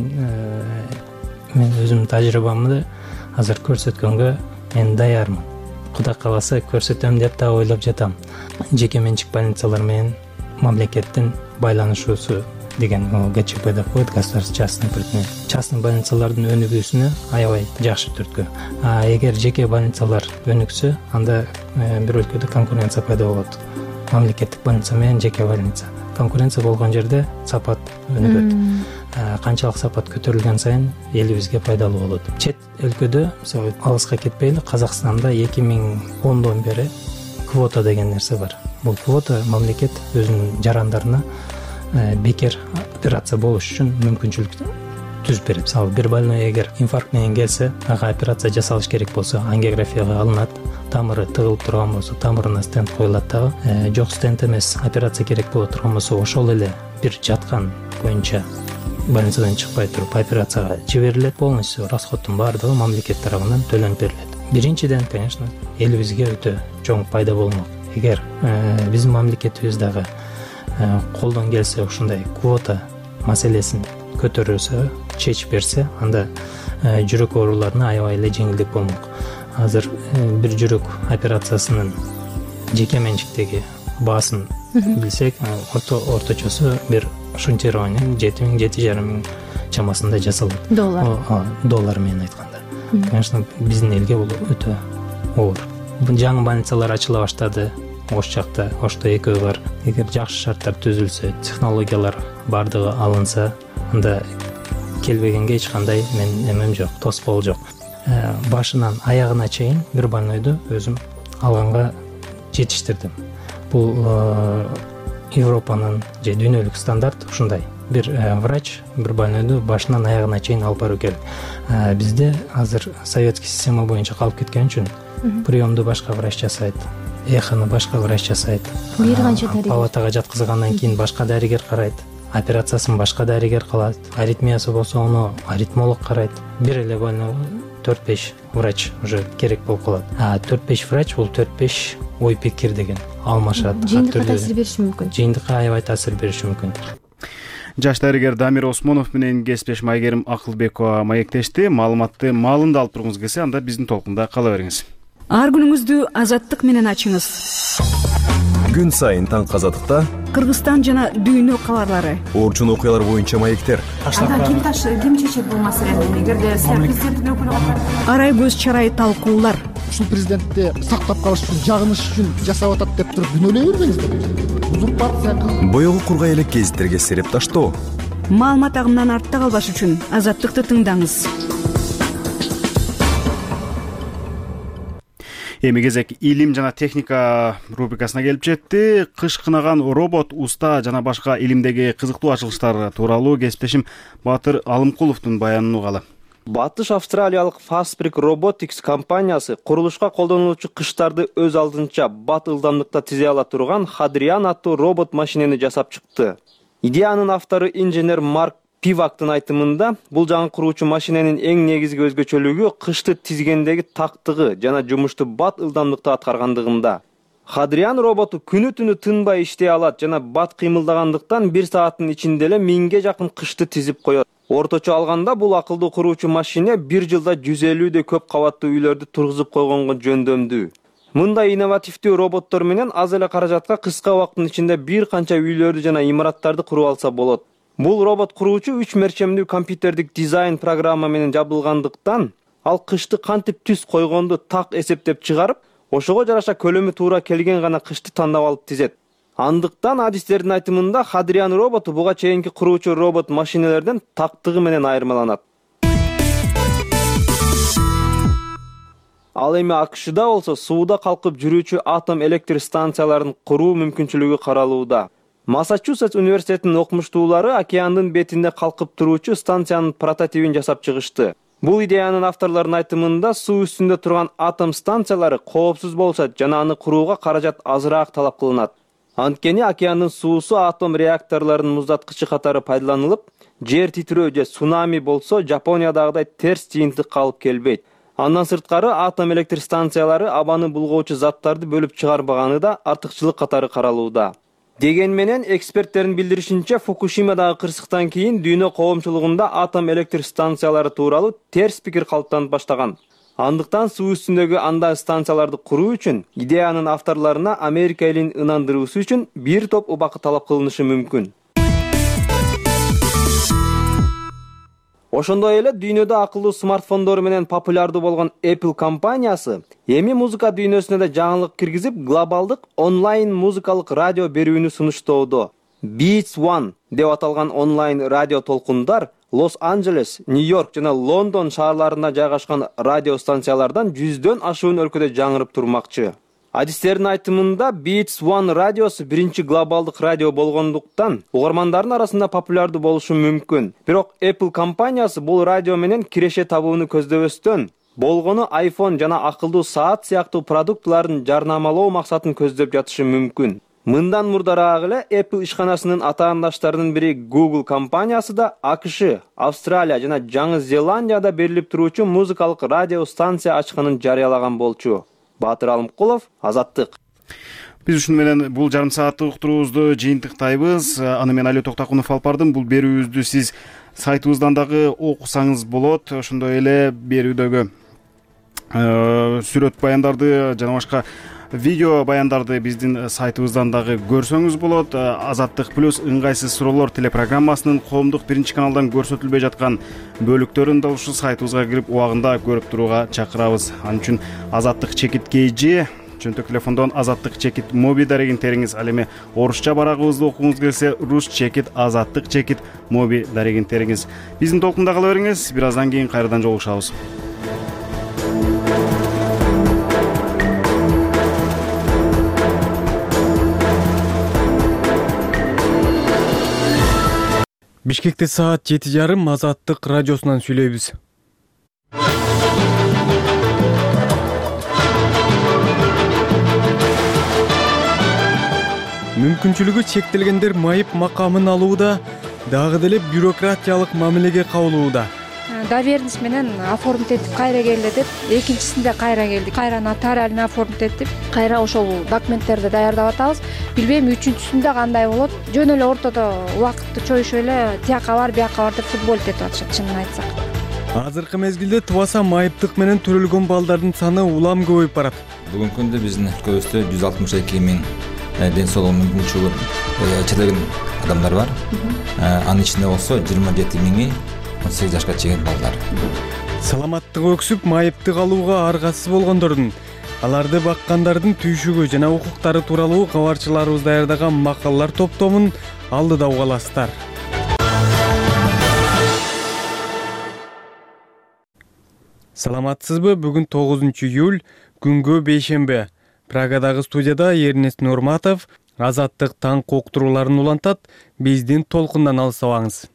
мен өзүмдүн тажрыйбамды азыр көрсөткөнгө мен даярмын. Кудай кааласа көрсөтөм деп да ойлоп жатам. Жеке менчик больницалар менен мамлекеттин байланышуусу деген ГЧП коет, государственный партнер. Частный больницалардын өнүгүүсүнө аябай жакшы түрткү. А эгер жеке больницалар өнүксө, анда бир өлкөдө конкуренция пайда болот. Мамлекеттик больница менен жеке больница. Конкуренция болгон жерде сапат өнүгөт. Канчалык сапат көтөрүлгөн сайын элибизге пайдалуу болот. Чет өлкөдө, мисалы, алыска кетпейли, Казакстанда эки миң ондон бери квота деген нерсе бар. Бул квота мамлекет өзүнүн жарандарына бекер операция болуш үчүн мүмкүнчүлүк түзүп берет. Мисалы, бир больной эгер инфаркт менен келсе, ага операция жасалыш керек болсо, ангиографияга алынат, тамыры тыгылып турган болсо, тамырына стенд коюлат дагы. Жок, стенд эмес, операция керек боло турган болсо, ошол эле бир жаткан боюнча больницадан чыкпай туруп операцияга жиберилет. Полностью расходтун баардыгы мамлекет тарабынан төлөнүп берилет. Биринчиден, конечно, элибизге өтө чоң пайда болмок. Эгер биздин мамлекетибиз дагы колдон келсе ушундай квота маселесин көтөрүлсө, чечип берсе, анда жүрөк ооруларына аябай эле жеңилдик болмок. Азыр бир жүрөк операциясынын жеке менчиктеги баасын билсек, орточосу бир шунтирование жети миң жети жарым миң чамасында жасалат. Доллар. Доллар менен айтканда. Конечно, биздин элге бул өтө оор. Жаңы больницалар ачыла баштады. Ош жакта, Ошто экөө бар. Эгер жакшы шарттар түзүлсө, технологиялар бардыгы алынса, анда келбегенге эч кандай менин эмем жок, тоскоол жок. Башынан аягына чейин бир больнойду өзүм алганга жетиштирдим. Бул Европанын же дүйнөлүк стандарт ушундай. Бир врач бир больнойду башынан аягына чейин алып баруу керек. Бизде азыр советский система боюнча калып кеткен үчүн приемду башка врач жасайт, эхону башка врач жасайт. Бир канча дарыгер. Палатага жаткызгандан кийин башка дарыгер карайт. Операциясын башка дарыгер кылат. Аритмиясы болсо аны аритмолог карайт. Бир эле больной төрт беш врач уже керек болуп калат. А төрт беш врач бул төрт беш ой пикир деген алмашат. Жыйынтыкка таасир бериши мүмкүн. Жыйынтыкка аябай таасир бериши мүмкүн. Жаш дарыгер Дамир Осмонов менен кесиптеш Майгерим Акылбекова маектешти. Маалыматты маалында алып тургуңуз келсе, анда биздин толкунда кала бериңиз. Ар күнүңүздү азаттык менен ачыңыз. Күн сайын таңкы азаттыкта Кыргызстан жана дүйнө кабарлары, орчун окуялар боюнча маектер. Анда ким таш ким чечет бул маселени? Эгерде сиз президенттин өкүлү катары арай көз чарай талкуулар. Ушул президентти сактап калыш үчүн, жагыныш үчүн жасап атат деп туруп күнөөлөй бербеңиздер. Узурпация кылып боёгу кургай элек гезиттерге сереп таштоо. Маалымат агымынан артта калбаш үчүн азаттыкты тыңдаңыз. Эми кезек илим жана техника рубрикасына келип жетти. Кыш кынаган робот, уста жана башка илимдеги кызыктуу ачылыштар тууралуу кесиптешим Батыр Алымкуловдун баянын угалы. Батыш австралиялык Fastbrick Robotics компаниясы курулушка колдонулуучу кыштарды өз алдынча бат ылдамдыкта тизе ала турган Hadrian аттуу робот машинени жасап чыкты. Идеянын автору инженер Марк Пивактын айтымында, бул жаңы куруучу машиненин эң негизги өзгөчөлүгү кышты тизгендеги тактыгы жана жумушту бат ылдамдыкта аткаргандыгында. Hadrian роботу күнү-түнү тынбай иштей алат жана бат кыймылдагандыктан бир сааттын ичинде эле миңге жакын кышты тизип коет. Орточо алганда бул акылдуу куруучу машине бир жылда жүз элүүдөй көп кабаттуу үйлөрдү тургузуп койгонго жөндөмдүү. Мындай инновативдүү роботтор менен аз эле каражатка кыска убакыттын ичинде бир канча үйлөрдү жана имараттарды куруп алса болот. Бул робот куруучу үч мерчемдүү компьютердик дизайн программа менен жабдылгандыктан, ал кышты кантип түз койгонду так эсептеп чыгарып, ошого жараша көлөмү туура келген гана кышты тандап алып тизет. Андыктан адистердин айтымында Hadrian роботу буга чейинки куруучу робот машинелерден тактыгы менен айырмаланат. Ал эми АКШда болсо сууда калкып жүрүүчү атом электр станцияларын куруу мүмкүнчүлүгү каралууда. Массачусетс университетинин окумуштуулары океандын бетинде калкып туруучу станциянын прототипин жасап чыгышты. Бул идеянын авторлорунун айтымында суу үстүндө турган атом станциялары коопсуз болсо жана аны курууга каражат азыраак талап кылынат. Анткени океандын суусу атом реакторлорунун муздаткычы катары пайдаланылып, жер титирөө же цунами болсо Жапониядагыдай терс жыйынтыкка алып келбейт. Андан сырткары атом электр станциялары абаны булгоочу заттарды бөлүп чыгарбаганы да артыкчылык катары каралууда. Деген менен эксперттердин билдиришинче, Фукушимадагы кырсыктан кийин дүйнө коомчулугунда атом электр станциялары тууралуу терс пикир калыптанып баштаган. Андыктан суу үстүндөгү андай станцияларды куруу үчүн идеянын авторлоруна Америка элин ынандыруусу үчүн бир топ убакыт талап кылынышы мүмкүн. Ошондой эле дүйнөдө акылдуу смартфондор менен популярдуу болгон Apple компаниясы эми музыка дүйнөсүнө да жаңылык киргизип, глобалдык онлайн музыкалык радио берүүнү сунуштоодо. Beats One деп аталган онлайн радио толкундар Лос-Анджелес, Нью-Йорк жана Лондон шаарларында жайгашкан радио станциялардан жүздөн ашуун өлкөдө жаңырып турмакчы. Адистердин айтымында Beats One радиосу биринчи глобалдык радио болгондуктан угармандардын арасында популярдуу болушу мүмкүн. Бирок Apple компаниясы бул радио менен киреше табууну көздөбөстөн, болгону iPhone жана акылдуу саат сыяктуу продуктулардын жарнамалоо максатын көздөп жатышы мүмкүн. Мындан мурдараак эле Apple ишканасынын атаандаштарынын бири Google компаниясы да АКШ, Австралия жана Жаңы Зеландияда берилип туруучу музыкалык радио станция ачканын жарыялаган болчу. Батыр Алымкулов, Азаттык. Биз ушуну менен бул жарым сааттык уктуруубузду жыйынтыктайбыз. Аны мен Али Токтакунов алып бардым. Бул берүүбүздү сиз сайтыбыздан дагы окусаңыз болот. Ошондой эле берүүдөгү сүрөт баяндарды жана башка видео баяндарды биздин сайтыбыздан дагы көрсөңүз болот. Азаттык плюс ыңгайсыз суроолор телепрограммасынын коомдук биринчи каналдан көрсөтүлбөй жаткан бөлүктөрүн да ушул сайтыбызга кирип убагында көрүп турууга чакырабыз. Ал үчүн Азаттык чекит кейжи чөнтөк телефондон азаттык чекит моби дарегин териңиз. Ал эми орусча барагыбызды окугуңуз келсе, рус чекит азаттык чекит моби дарегин териңиз. Биздин толкунда кала бериңиз. Бир аздан кийин кайрадан жолугушабыз. Бишкекте саат жети жарым Азаттык радиосунан сүйлөйбүз. Мүмкүнчүлүгү чектелгендер майып макамын алууда, дагы деле бюрократиялык мамилеге кабылууда. Доверенность менен оформить этип кайра келди деп, экинчисинде кайра келдик. Кайра нотариально оформить этип, кайра ошол документтерди даярдап атабыз. Билбейм үчүнчүсүндө кандай болот. Жөн эле ортодо убакытты чоюшуп эле тияка бар, бияка бар деп футбол этип атышат, чынын айтсак. Азыркы мезгилде тубаса майыптык менен төрөлгөн балдардын саны улам көбөйүп барат. Бүгүнкү күндө биздин өлкөбүздө жүз алтымыш эки миң ден соолугу мүмкүнчүлүгү чектелген адамдар бар. Анын ичинде болсо жыйырма жети миңи он сегиз жашка чейин балдар. Саламаттыгы өксүп майыптык алууга аргасыз болгондордун, аларды баккандардын түйшүгү жана укуктары тууралуу кабарчыларыбыз даярдаган макалалар топтомун алдыда угаласыздар. Саламатсызбы? Бүгүн тогузунчу июль, күнгө бейшембе. Прагадагы студияда Эрнест Нурматов Азаттык таң коктурууларын улантат. Биздин толкундан алсабаңыз.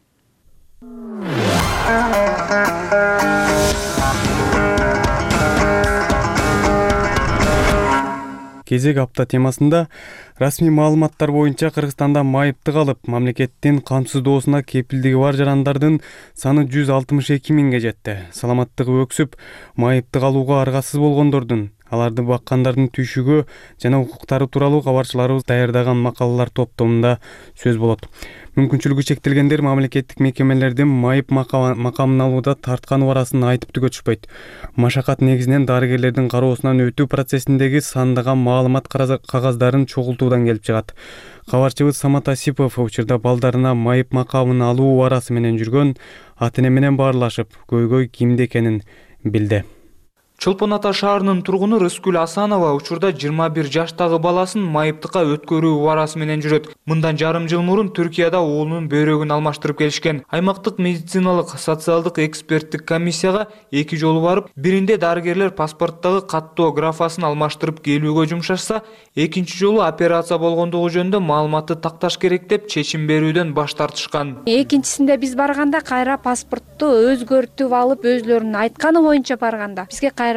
Кезек апта темасында расмий маалыматтар боюнча Кыргызстанда майыптык алып, мамлекеттин камсыздоосуна кепилдиги бар жарандардын саны жүз алтымыш эки миңге жетти. Саламаттыгы өксүп, майыптык алууга аргасыз болгондордун, аларды баккандардын түйшүгү жана укуктары тууралуу кабарчыларыбыз даярдаган макалалар топтомунда сөз болот. Мүмкүнчүлүгү чектелгендер мамлекеттик мекемелердин майып макамын алууда тартканы барасын айтып түгөтүшпөйт. Машакат негизинен дарыгерлердин кароосунан өтүү процессиндеги сандаган маалымат кагаздарын чогултуудан келип чыгат. Кабарчыбыз Самат Асипов учурда балдарына майып макамын алуу барасы менен жүргөн, ата-эне менен баарлашып, көйгөй кимде экенин билди. Чолпон Ата шаарынын тургуну Рыскүл Асанова учурда жыйырма бир жаштагы баласын майыптыкка өткөрүү барасы менен жүрөт. Мындан жарым жыл мурун Түркияда уулунун бөйрөгүн алмаштырып келишкен. Аймактык медициналык социалдык эксперттик комиссияга эки жолу барып, биринде дарыгерлер паспорттогу каттоо графасын алмаштырып келүүгө жумшашса, экинчи жолу операция болгондугу жөнүндө маалыматты такташ керек деп чечим берүүдөн баш тартышкан. Экинчисинде биз барганда кайра паспортту өзгөртүп алып, өзлөрүнүн айтканы боюнча барганда бизге кайра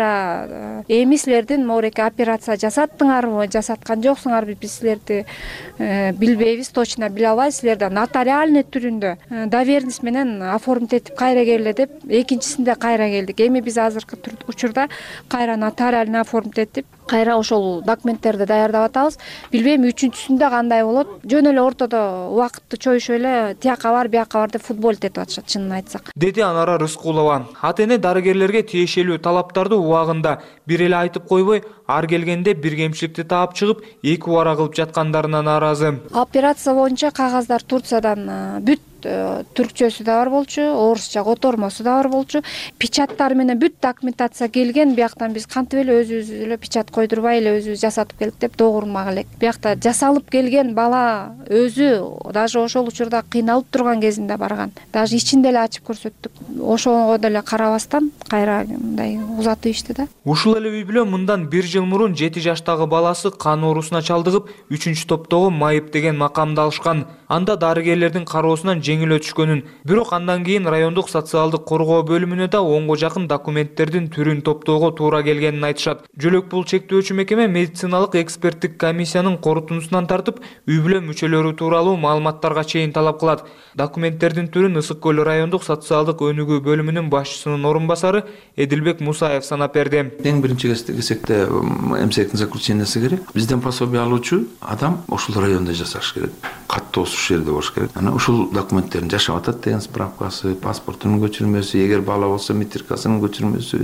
эми силердин мореке операция жасаттыңарбы, жасаткан жоксуңарбы, биз силерди билбейбиз, точно биле албайбыз, силерде нотариальный түрүндө доверенность менен оформить этип кайра келе деп, экинчисинде кайра келдик. Эми биз азыркы учурда кайра нотариальный оформить этип, кайра ошол документтерди даярдап атабыз. Билбейм үчүнчүсүндө кандай болот. Жөн эле ортодо убакытты чоюшуп эле тияка бар, бияка бар деп футбол этип атышат, чынын айтсак. Деди Анара Рыскулова. Ата-эне дарыгерлерге тиешелүү талаптарды убагында бир эле айтып койбой, ар келгенде бир кемчиликти таап чыгып, эки убара кылып жаткандарына нааразы. Операция боюнча кагаздар Турциядан бүт түркчөсү да бар болчу, орусча котормосу да бар болчу. Печаттар менен бүт документация келген. Бияктан биз кантип эле өзүбүз эле печат койдурбай эле өзүбүз жасатып келдик деп догурмак элек. Биякта жасалып келген бала өзү даже ошол учурда кыйналып турган кезинде барган. Даже ичинде эле ачып көрсөттүк. Ошого деле карабастан кайра мындай узатып ишти да. Ушул эле үй бүлө мындан бир жыл мурун жети жаштагы баласы кан оорусуна чалдыгып, үчүнчү топтогу майып деген макамды алышкан. Анда дарыгерлердин кароосунан жеңил өтүшкөнүн, бирок андан кийин райондук социалдык коргоо бөлүмүнө да онго жакын документтердин түрүн топтоого туура келгенин айтышат. Жөлөк бул чектөөчү мекеме медициналык эксперттик комиссиянын корутундусунан тартып, үй бүлө мүчөлөрү тууралуу маалыматтарга чейин талап кылат. Документтердин түрүн Ысык көл райондук социалдык өнүгүү бөлүмүнүн башчысынын орун басары Эдилбек Мусаев санап берди. Эң биринчи кезекте эмсектин заключениясы керек. Бизден пособие алуучу адам ошол райондо жашаш керек. Каттуу ушул жерде болуш керек. Анан ушул документтерин жашап атат деген справкасы, паспортунун көчүрмөсү, эгер бала болсо метрикасынын көчүрмөсү,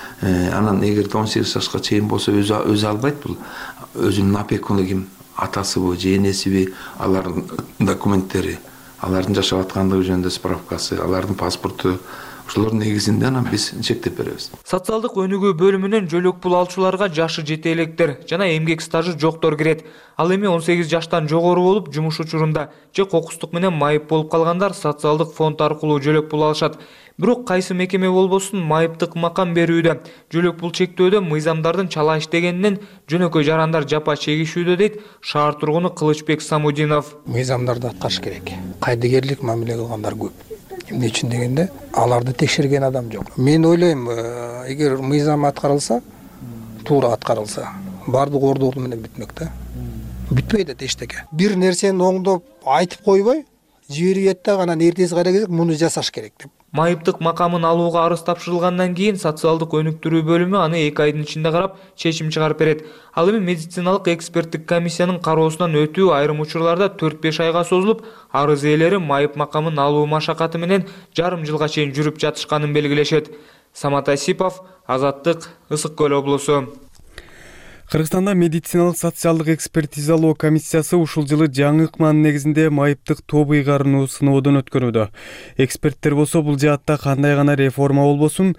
анан эгер он сегиз жашка чейин болсо өзү өзү албайт, бул өзүнүн опекуну ким, атасыбы, же энесиби, алардын документтери, алардын жашап аткандыгы жөнүндө справкасы, алардын паспорту, ошолордун негизинде анан биз чектеп беребиз. Социалдык өнүгүү бөлүмүнөн жөлөк пул алчуларга жашы жете электер жана эмгек стажы жоктор кирет. Ал эми он сегиз жаштан жогору болуп, жумуш учурунда же кокустук менен майып болуп калгандар социалдык фонд аркылуу жөлөк пул алышат. Бирок кайсы мекеме болбосун майыптык макам берүүдө, жөлөк пул чектөөдө мыйзамдардын чала иштегенинен жөнөкөй жарандар жапа чегишүүдө дейт шаар тургуну Кылычбек Самудинов. Мыйзамдарды аткарыш керек. Кайдыгерлик мамиле кылгандар көп. Эмне үчүн дегенде, аларды текшерген адам жок. Мен ойлойм, эгер мыйзам аткарылса, туура аткарылса, бардык орду орду менен бүтмөк да. Бүтпөйт да эчтеке. Бир нерсени оңдоп айтып койбой, жиберип да анан эртеси кайра келсек, муну жасаш керек деп. Майыптык макамын алууга арыз тапшырылгандан кийин социалдык өнүктүрүү бөлүмү аны эки айдын ичинде карап, чечим чыгарып берет. Ал эми медициналык эксперттик комиссиянын кароосунан өтүү айрым учурларда төрт беш айга созулуп, арыз ээлери майып макамын алуу машакаты менен жарым жылга чейин жүрүп жатышканын белгилешет. Самат Асипов, Азаттык, Ысык Көл облусу. Кыргызстанда медициналык социалдык экспертизалоо комиссиясы ушул жылы жаңы ыкманын негизинде майыптык топ ыйгарууну сыноодон өткөрүүдө. Эксперттер болсо бул жаатта кандай гана реформа болбосун,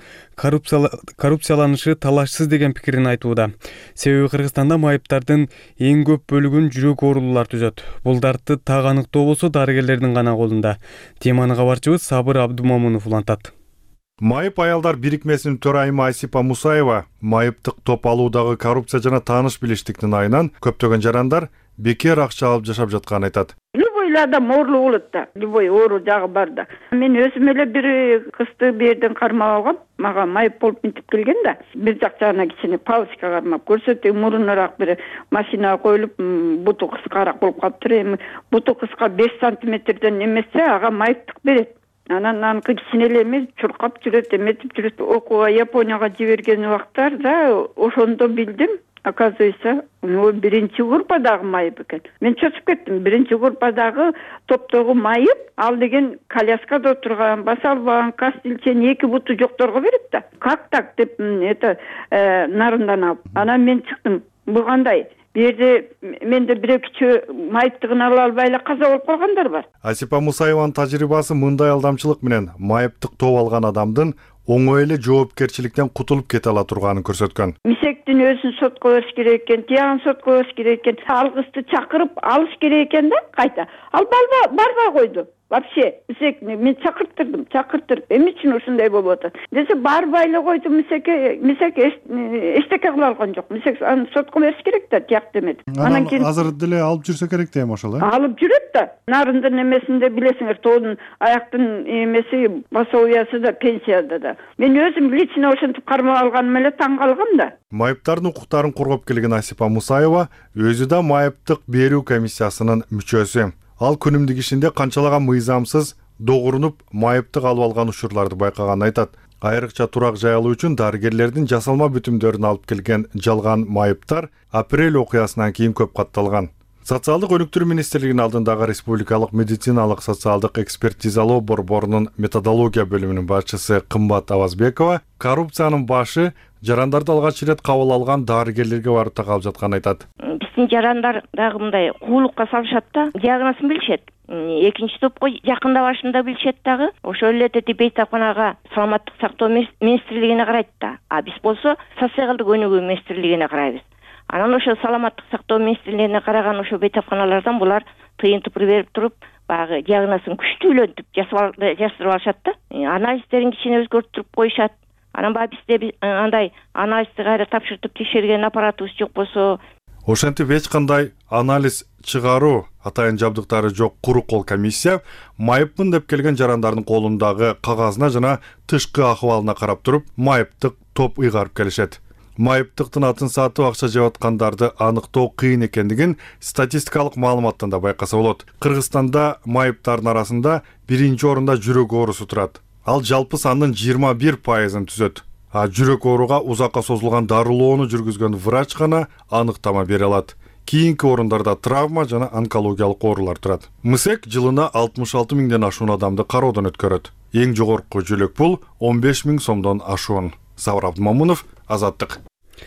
коррупцияланышы талашсыз деген пикирин айтууда. Себеби Кыргызстанда майыптардын эң көп бөлүгүн жүрөк оорулуулар түзөт. Бул дартты так аныктоо болсо дарыгерлердин гана колунда. Теманы кабарчыбыз Сабыр Абдумамунов улантат. Майып аялдар бирикмесинин төрайымы Айсипа Мусаева майыптык топ алуудагы коррупция жана тааныш билиштиктин айынан көптөгөн жарандар бекер акча алып жашап жатканын айтат. Любой адам оорулуу болот да, любой оору жагы бар да. Мен өзүм эле бир кызды бу жерден кармап алгам, мага майып болуп мынтип келген да. Бир жак жагына кичине палочка кармап көрсөтүп, мурунураак бир машина коюлуп, буту кыскараак болуп калыптыр. Эми буту кыска беш сантиметрден эмесе ага майыптык берет. Анан аныкы кичинеле эмес, чуркап жүрөт, эметип жүрөт. Окууга Японияга жиберген убактарда ошондо билдим. Оказывается, ну биринчи группадагы майып экен. Мен чочуп кеттим. Биринчи группадагы топтогу майып, ал деген коляскада отурган, баса албаган, кастилчен эки буту жокторго берет да. Как так деп это нарындан алып. Анан мен чыктым. Бул кандай? Бу жерде менде бир экичи майыптыгын ала албай эле каза болуп калгандар бар. Асипа Мусаеванын тажрыйбасы мындай алдамчылык менен майыптык топ алган адамдын оңой эле жоопкерчиликтен кутулуп кете ала турганын көрсөткөн. Мисектин өзүн сотко бериш керек экен, тиягын сотко бериш керек экен. Ал кызды чакырып алыш керек экен да, кайта. Ал барбай койду. Вообще, мисек мен чакырттырдым, чакыртырып, эмне үчүн ушундай болуп атат? Десе барбай эле койду, мисекке, мисек эчтеке кыла алган жок. Мисек аны сотко бериш керек да, тияк демеди. Анан кийин азыр деле алып жүрсө керек да эми ошол, э? Алып жүрөт да. Нарындын эмесинде билесиңер, тоонун аяктын эмеси басовиясы да, пенсияда да. Мен өзүм лично ошентип кармап алганым эле таң калгам да. Майыптардын укуктарын коргоп келген Асипа Мусаева өзү да майыптык берүү комиссиясынын мүчөсү. Ал күнүмдүк ишинде канчалаган мыйзамсыз догурунуп майыптык алып алган учурларды байкаганын айтат. Айрыкча турак жай алуу үчүн дарыгерлердин жасалма бүтүмдөрүн алып келген жалган майыптар апрель окуясынан кийин көп катталган. Социалдык өнүктүрүү министрлигинин алдындагы республикалык медициналык социалдык экспертизалоо борборунун методология бөлүмүнүн башчысы Кымбат Авазбекова коррупциянын башы жарандарды алгач ирет кабыл алган дарыгерлерге барып такалып жатканын айтат. Биздин жарандар дагы мындай куулукка салышат да, диагнозун билишет. Экинчи топко жакындабашын да билишет дагы. Ошол эле тети бейтапканага саламаттык сактоо министрлигине карайт да. А биз болсо социалдык өнүгүү министрлигине карайбыз. Анан ошо саламаттык сактоо министрлигине караган ошо бейтапканалардан булар тыйын тыпыр берип туруп, баягы диагнозун күчтүүлөнтүп жасырып алышат да. Анализдерин кичине өзгөртүп коюшат. Анан баягы бизде андай анализди кайра тапшыртып текшерген аппаратыбыз жок болсо, ошентип эч кандай анализ чыгаруу атайын жабдыктары жок куру кол комиссия майыпмын деп келген жарандардын колундагы кагазына жана тышкы акыбалына карап туруп майыптык топ ыйгарып келишет. Майыптыктын атын сатып акча жеп аткандарды аныктоо кыйын экендигин статистикалык маалыматтан да байкаса болот. Кыргызстанда майыптардын арасында биринчи орунда жүрөк оорусу турат. Ал жалпы сандын жыйырма бир пайызын түзөт. А жүрөк ооруга узакка созулган дарылоону жүргүзгөн врач гана аныктама бере алат. Кийинки орундарда травма жана онкологиялык оорулар турат. Мисек жылына алтымыш алты миңден ашуун адамды кароодон өткөрөт. Эң жогорку жөлөк пул он беш миң сомдон ашуун. Сабыр Абдумамунов, Азаттык.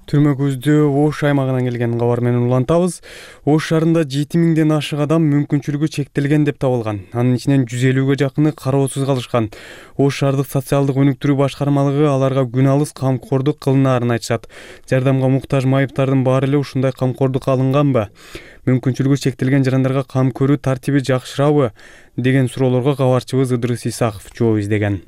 Түрмө-көздө Ош аймагынан келген кабар менен улантабыз. Ош шаарында жети миңден ашык адам мүмкүнчүлүгү чектелген деп табылган. Анын ичинен жүз элүүгө жакыны кароосуз калышкан. Ош шаардык социалдык өнүктүрүү башкармалыгы аларга күн алыс камкордук кылынаарын айтышат. Жардамга муктаж майыптардын баары эле ушундай камкордукка алынганбы? Мүмкүнчүлүгү чектелген жарандарга кам көрүү тартиби жакшырабы деген суроолорго кабарчыбыз Ыдырыс Исаков жооп издеген.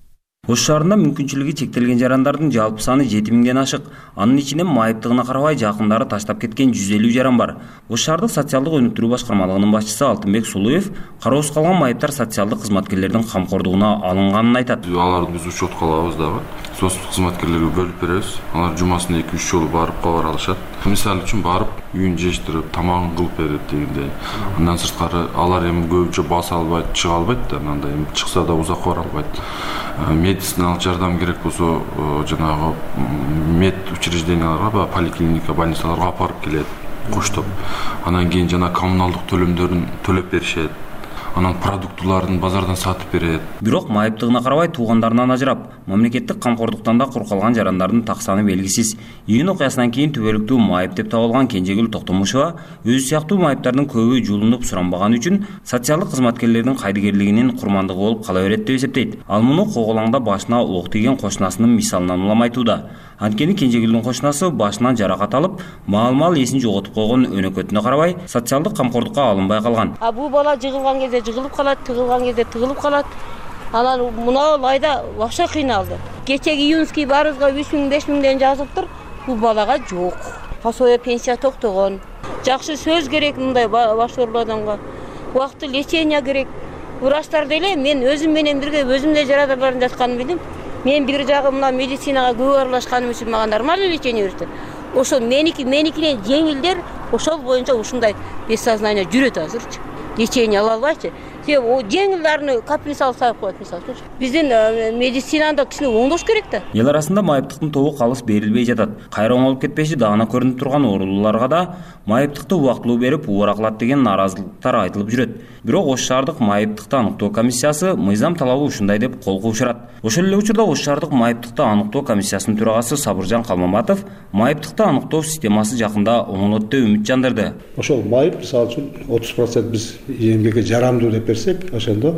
Ош шаарында мүмкүнчүлүгү чектелген жарандардын жалпы саны жети миңден ашык. Анын ичинен майыптыгына карабай жакындары таштап кеткен жүз элүү жаран бар. Ош шаардык социалдык өнүктүрүү башкармалыгынын башчысы Алтынбек Сулуев кароосуз калган майыптар социалдык кызматкерлердин камкордугуна алынганын айтат. Аларды биз учетко алабыз дагы. Социалдык кызматкерлерге бөлүп беребиз. Алар жумасына эки үч жолу барып кабар алышат. Мисалы үчүн барып үйүн жештирип, тамагын кылып берет дегендей. Андан сырткары алар эми көбүнчө баса албайт, чыга албайт да, анда эми чыкса да узак бара албайт. Медициналык жардам керек болсо, жанагы мед учрежденияларга, поликлиника, больницаларга алып барып келет, коштоп. Анан кийин жана коммуналдык төлөмдөрүн төлөп беришет. Анан продуктуларын базардан сатып берет. Бирок майыптыгына карабай туугандарынан ажырап, мамлекеттик камкордуктан да кур калган жарандардын так саны белгисиз. Июнь окуясынан кийин түбөлүктүү майып деп табылган Кенжегүл Токтомушева өзү сыяктуу майыптардын көбү жуулунуп суранбаган үчүн социалдык кызматкерлердин кайдыгерлигинин курмандыгы болуп кала берет деп эсептейт. Ал муну Коголаңда башына ок тийген кошунасынын мисалынан улам айтууда. Анткени Кенжегүлдүн кошунасы башынан жаракат алып, маал-маал эсин жоготуп койгон өнөкөтүнө карабай, социалдык камкордукка алынбай калган. А бул бала жыгылган кезде жыгылып калат, тыгылган кезде тыгылып калат. Анан мына айда башка кыйналды. Кечеги июнский баарыбызга үч миң беш миңден жазылыптыр. Бул балага жок. Пособие пенсия токтогон. Жакшы сөз керек мындай башкаруу адамга. Убактылуу лечение керек. Врачтар деле мен өзүм менен бирге өзүм да жарадарларын жатканын билдим. Мен бир жагы мына медицинага көп аралашканым үчүн мага нормальный лечение беришти. Ошол меники меникинен жеңилдер ошол боюнча ушундай бессознание жүрөт азырчы. Лечение ала албайчы. Себеби о жеңилдерин капельница салып коет мисалы үчүн. Биздин медицинада кичине оңдош керек да. Эл арасында майыптыктын тобу калыс берилбей жатат. Кайра оңолуп кетпеши даана көрүнүп турган оорулууларга да майыптыкты убактылуу берип убара кылат деген нааразылыктар айтылып жүрөт. Бирок Ош шаардык майыптыкты аныктоо комиссиясы мыйзам талабы ушундай деп колго учурат. Ошол эле учурда Ош шаардык майыптыкты аныктоо комиссиясынын төрагасы Сабыржан Калмаматов майыптыкты аныктоо системасы жакында оңолот деп үмүт жандырды. Ошол майып мисалы үчүн отуз процент биз эмгекке жарамдуу деп берсек, ошондо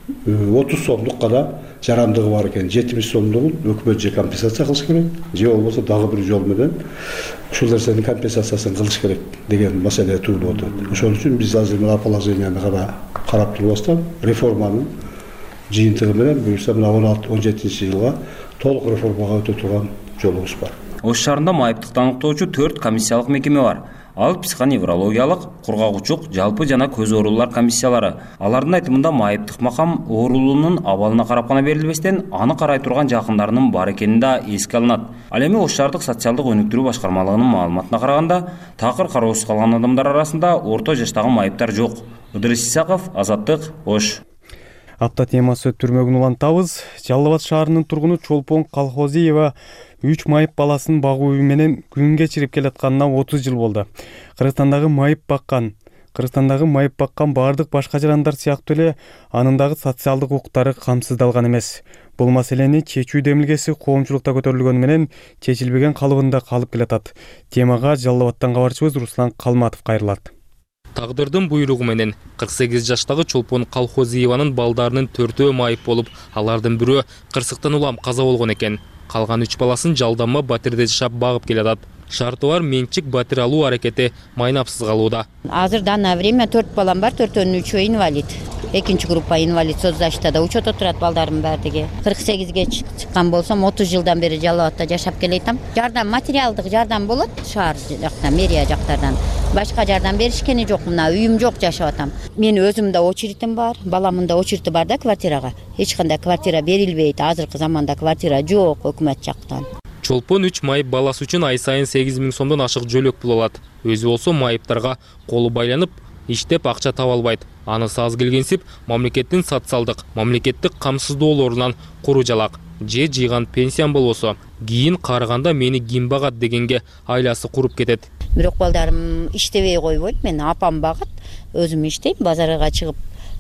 отуз сомдук гана жарамдыгы бар экен. жетимиш сомдугун өкмөт же компенсация кылыш керек, же болбосо дагы бир жол менен ушул нерсенин компенсациясын кылыш керек деген маселе туулуп атат. Ошол үчүн биз азыр мына положенияны гана карап турбастан реформанын жыйынтыгы менен буюрса мына он алты он жетинчи жылга толук реформага өтө турган жолубуз бар. Ош шаарында майыптыкты аныктоочу төрт комиссиялык мекеме бар. Ал психоневрологиялык, кургагучук, жалпы жана көз оорулар комиссиялары. Алардын айтымында майыптык макам оорулуунун абалына карап гана берилбестен, аны карай турган жакындарынын бар экени да эске алынат. Ал эми Ош шаардык социалдык өнүктүрүү башкармалыгынын маалыматына караганда, такыр кароосуз калган адамдар арасында орто жаштагы майыптар жок. Ыдырыс Исаков, Азаттык, Ош. Апта темасы түрмөгүн улантабыз. Жалал Абад шаарынын тургуну Чолпон Колхозиева үч майып баласын багуу менен күн кечирип келатканына отуз жыл болду. Кыргызстандагы майып баккан, Кыргызстандагы майып баккан бардык башка жарандар сыяктуу эле анын дагы социалдык укуктары камсыздалган эмес. Бул маселени чечүү демилгеси коомчулукта көтөрүлгөнү менен чечилбеген калыбында калып келатат. Темага Жалал Абадтан кабарчыбыз Руслан Калматов кайрылат. Тагдырдын буйругу менен кырк сегиз жаштагы Чолпон Колхозиеванын балдарынын төртөө майып болуп, алардын бирөө кырсыктан улам каза болгон экен. Калган үч баласын жалданма батирде жашап багып келатат. Шарты бар менчик батир алуу аракети майнапсыз калууда. Азыр данное время төрт балам бар, төртөөнүн үчөө инвалид. Экинчи группа инвалид соцзащитада учетто турат балдарым баардыгы. кырк сегизге чыккан болсом отуз жылдан бери Жалал Абадта жашап келатам. Жардам, материалдык жардам болот шаар жактан, мэрия жактардан. Башка жардам беришкени жок, мына үйүм жок, жашап атам. Мен өзүм да очередим бар, баламдын да очереди бар да квартирага. Эч кандай квартира берилбейт. Азыркы заманда квартира жок өкмөт жактан. Чолпон үч майып баласы үчүн ай сайын сегиз миң сомдон ашык жөлөк пул алат. Өзү болсо майыптарга колу байланып, иштеп акча таба албайт. Анысы аз келгенсип, мамлекеттин социалдык, мамлекеттик камсыздоолорунан куру жалак. Же жыйган пенсиям болбосо, кийин карыганда мени ким багат дегенге айласы куруп кетет. Бирок балдарым иштебей койбойт, мен апам багат, өзүм иштейм, базарга чыгып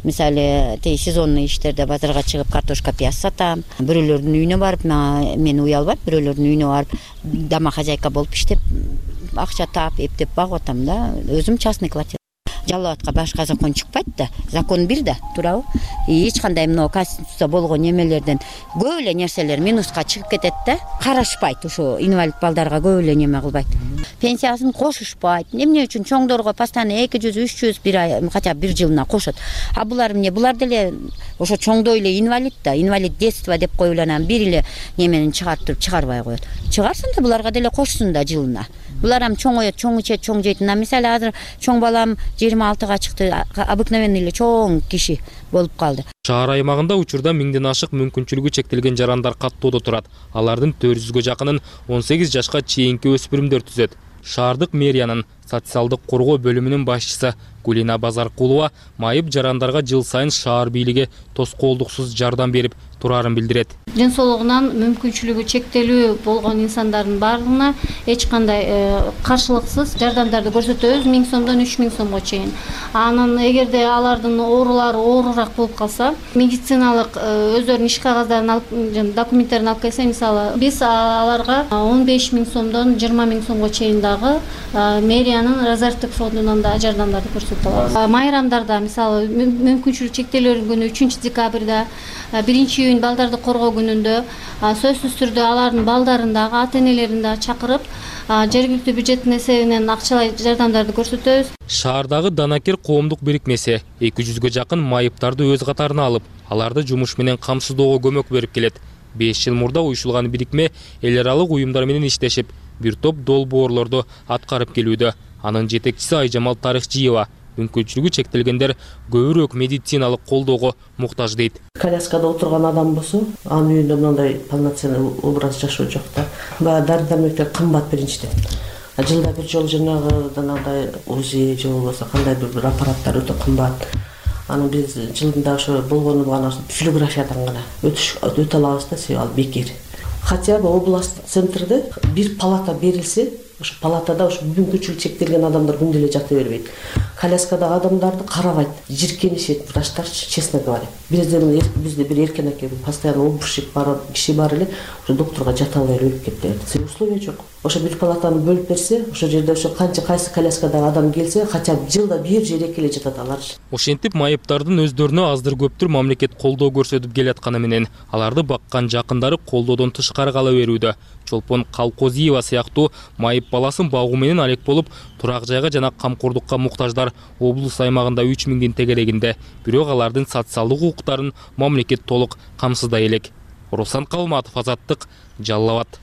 мисалы тей сезонный иштерде базарга чыгып картошка пияз сатам, бирөөлөрдүн үйүнө барып, мен уялбайм, бирөөлөрдүн үйүнө барып дома хозяйка болуп иштеп акча таап эптеп багып атам да. Өзүм частный квартира. Жалал Абадка башка закон чыкпайт да, закон бир да, туурабы? Эч кандай мына конституция болгон немелерден көп эле нерселер минуска чыгып кетет да, карашпайт, ушу инвалид балдарга көп эле неме кылбайт. Пенсиясын кошушпайт. Эмне үчүн чоңдорго постоянно эки жүз, үч жүз бир ай, хотя бир жылына кошот. А булар эмне? Булар деле ошо чоңдой эле инвалид да, инвалид детства деп коюп эле анан бир эле неменин чыгарып туруп чыгарбай коет. Чыгарсын да буларга деле кошсун да жылына. Булар ам чоңоет, чоң ичет, чоң жейт. Мисалы азыр чоң балам жыйырма алтыга чыкты, обыкновенный эле чоң киши болуп калды. Шаар аймагында учурда миңден ашык мүмкүнчүлүгү чектелген жарандар каттоодо турат. Алардын төрт жүзгө жакынын он сегиз жашка чейинки өспүрүмдөр түзөт. Шаардык мэриянын социалдык коргоо бөлүмүнүн башчысы Гулина Базаркулова майып жарандарга жыл сайын шаар бийлиги тоскоолдуксуз жардам берип турарын билдирет. Ден соолугунан мүмкүнчүлүгү чектелүү болгон инсандардын баардыгына эч кандай каршылыксыз жардамдарды көрсөтөбүз, миң сомдон үч миң сомго чейин. Анан эгерде алардын оорулары оорураак болуп калса, медициналык өздөрүнүн иш кагаздарын алып, документтерин алып келсе, мисалы, биз аларга он беш миң сомдон жыйырма миң сомго чейин дагы мэриянын резервдик фондунан да жардамдарды көрсөтүп алабыз. Майрамдарда, мисалы, мүмкүнчүлүк чектелүү күнү үчүнчү декабрда, биринчи июнь балдарды коргоо күнүндө сөзсүз түрдө алардын балдарын дагы, ата энелерин да чакырып, жергиликтүү бюджеттин эсебинен акчалай жардамдарды көрсөтөбүз. Шаардагы Данакер коомдук бирикмеси эки жүзгө жакын майыптарды өз катарына алып, аларды жумуш менен камсыздоого көмөк берип келет. беш жыл мурда уюшулган бирикме эл аралык уюмдар менен иштешип, бир топ долбоорлорду аткарып келүүдө. Анын жетекчиси Айжамал Тарыхжиева мүмкүнчүлүгү чектелгендер көбүрөөк медициналык колдоого муктаж дейт. Коляскада отурган адам болсо, анын үйүндө мындай полноценный образ жашоо жок да. Баягы дары-дармектер кымбат биринчиден. Жылда бир жолу жанагы данагыдай УЗИ же болбосо кандайдыр бир аппараттар өтө кымбат. Анын биз жылында ошо болгону гана флюорографиядан гана өтө алабыз да, себеби ал бекер. Хотя бы областтык центрде бир палата берилсе, ошо палатада ошо мүмкүнчүлүгү чектелген адамдар күндө эле жата бербейт. Коляскадагы адамдарды карабайт, жиркенишет, врачтар, честно говоря. Бизде бизде бир эркен аке постоянно обувщик бар, киши бар эле, ошо докторго жата албай өлүп кетти. Себеби условия жок. Ошо бир палатаны бөлүп берсе, ошо жерде ошо канча кайсы коляскадагы адам келсе, хотя бы жылда бир же эки эле жатат алар. Ошентип майыптардын өздөрүнө аздыр көптүр мамлекет колдоо көрсөтүп келатканы менен аларды баккан жакындары колдоодон тышкары кала берүүдө. Чолпон Калкозиева сыяктуу майып баласын багуу менен алек болуп, турак жайга жана камкордукка муктаждар облус аймагында үч миңдин тегерегинде. Бирок алардын социалдык укуктарын мамлекет толук камсыздай элек. Руслан Калматов, Азаттык, Жалал Абад.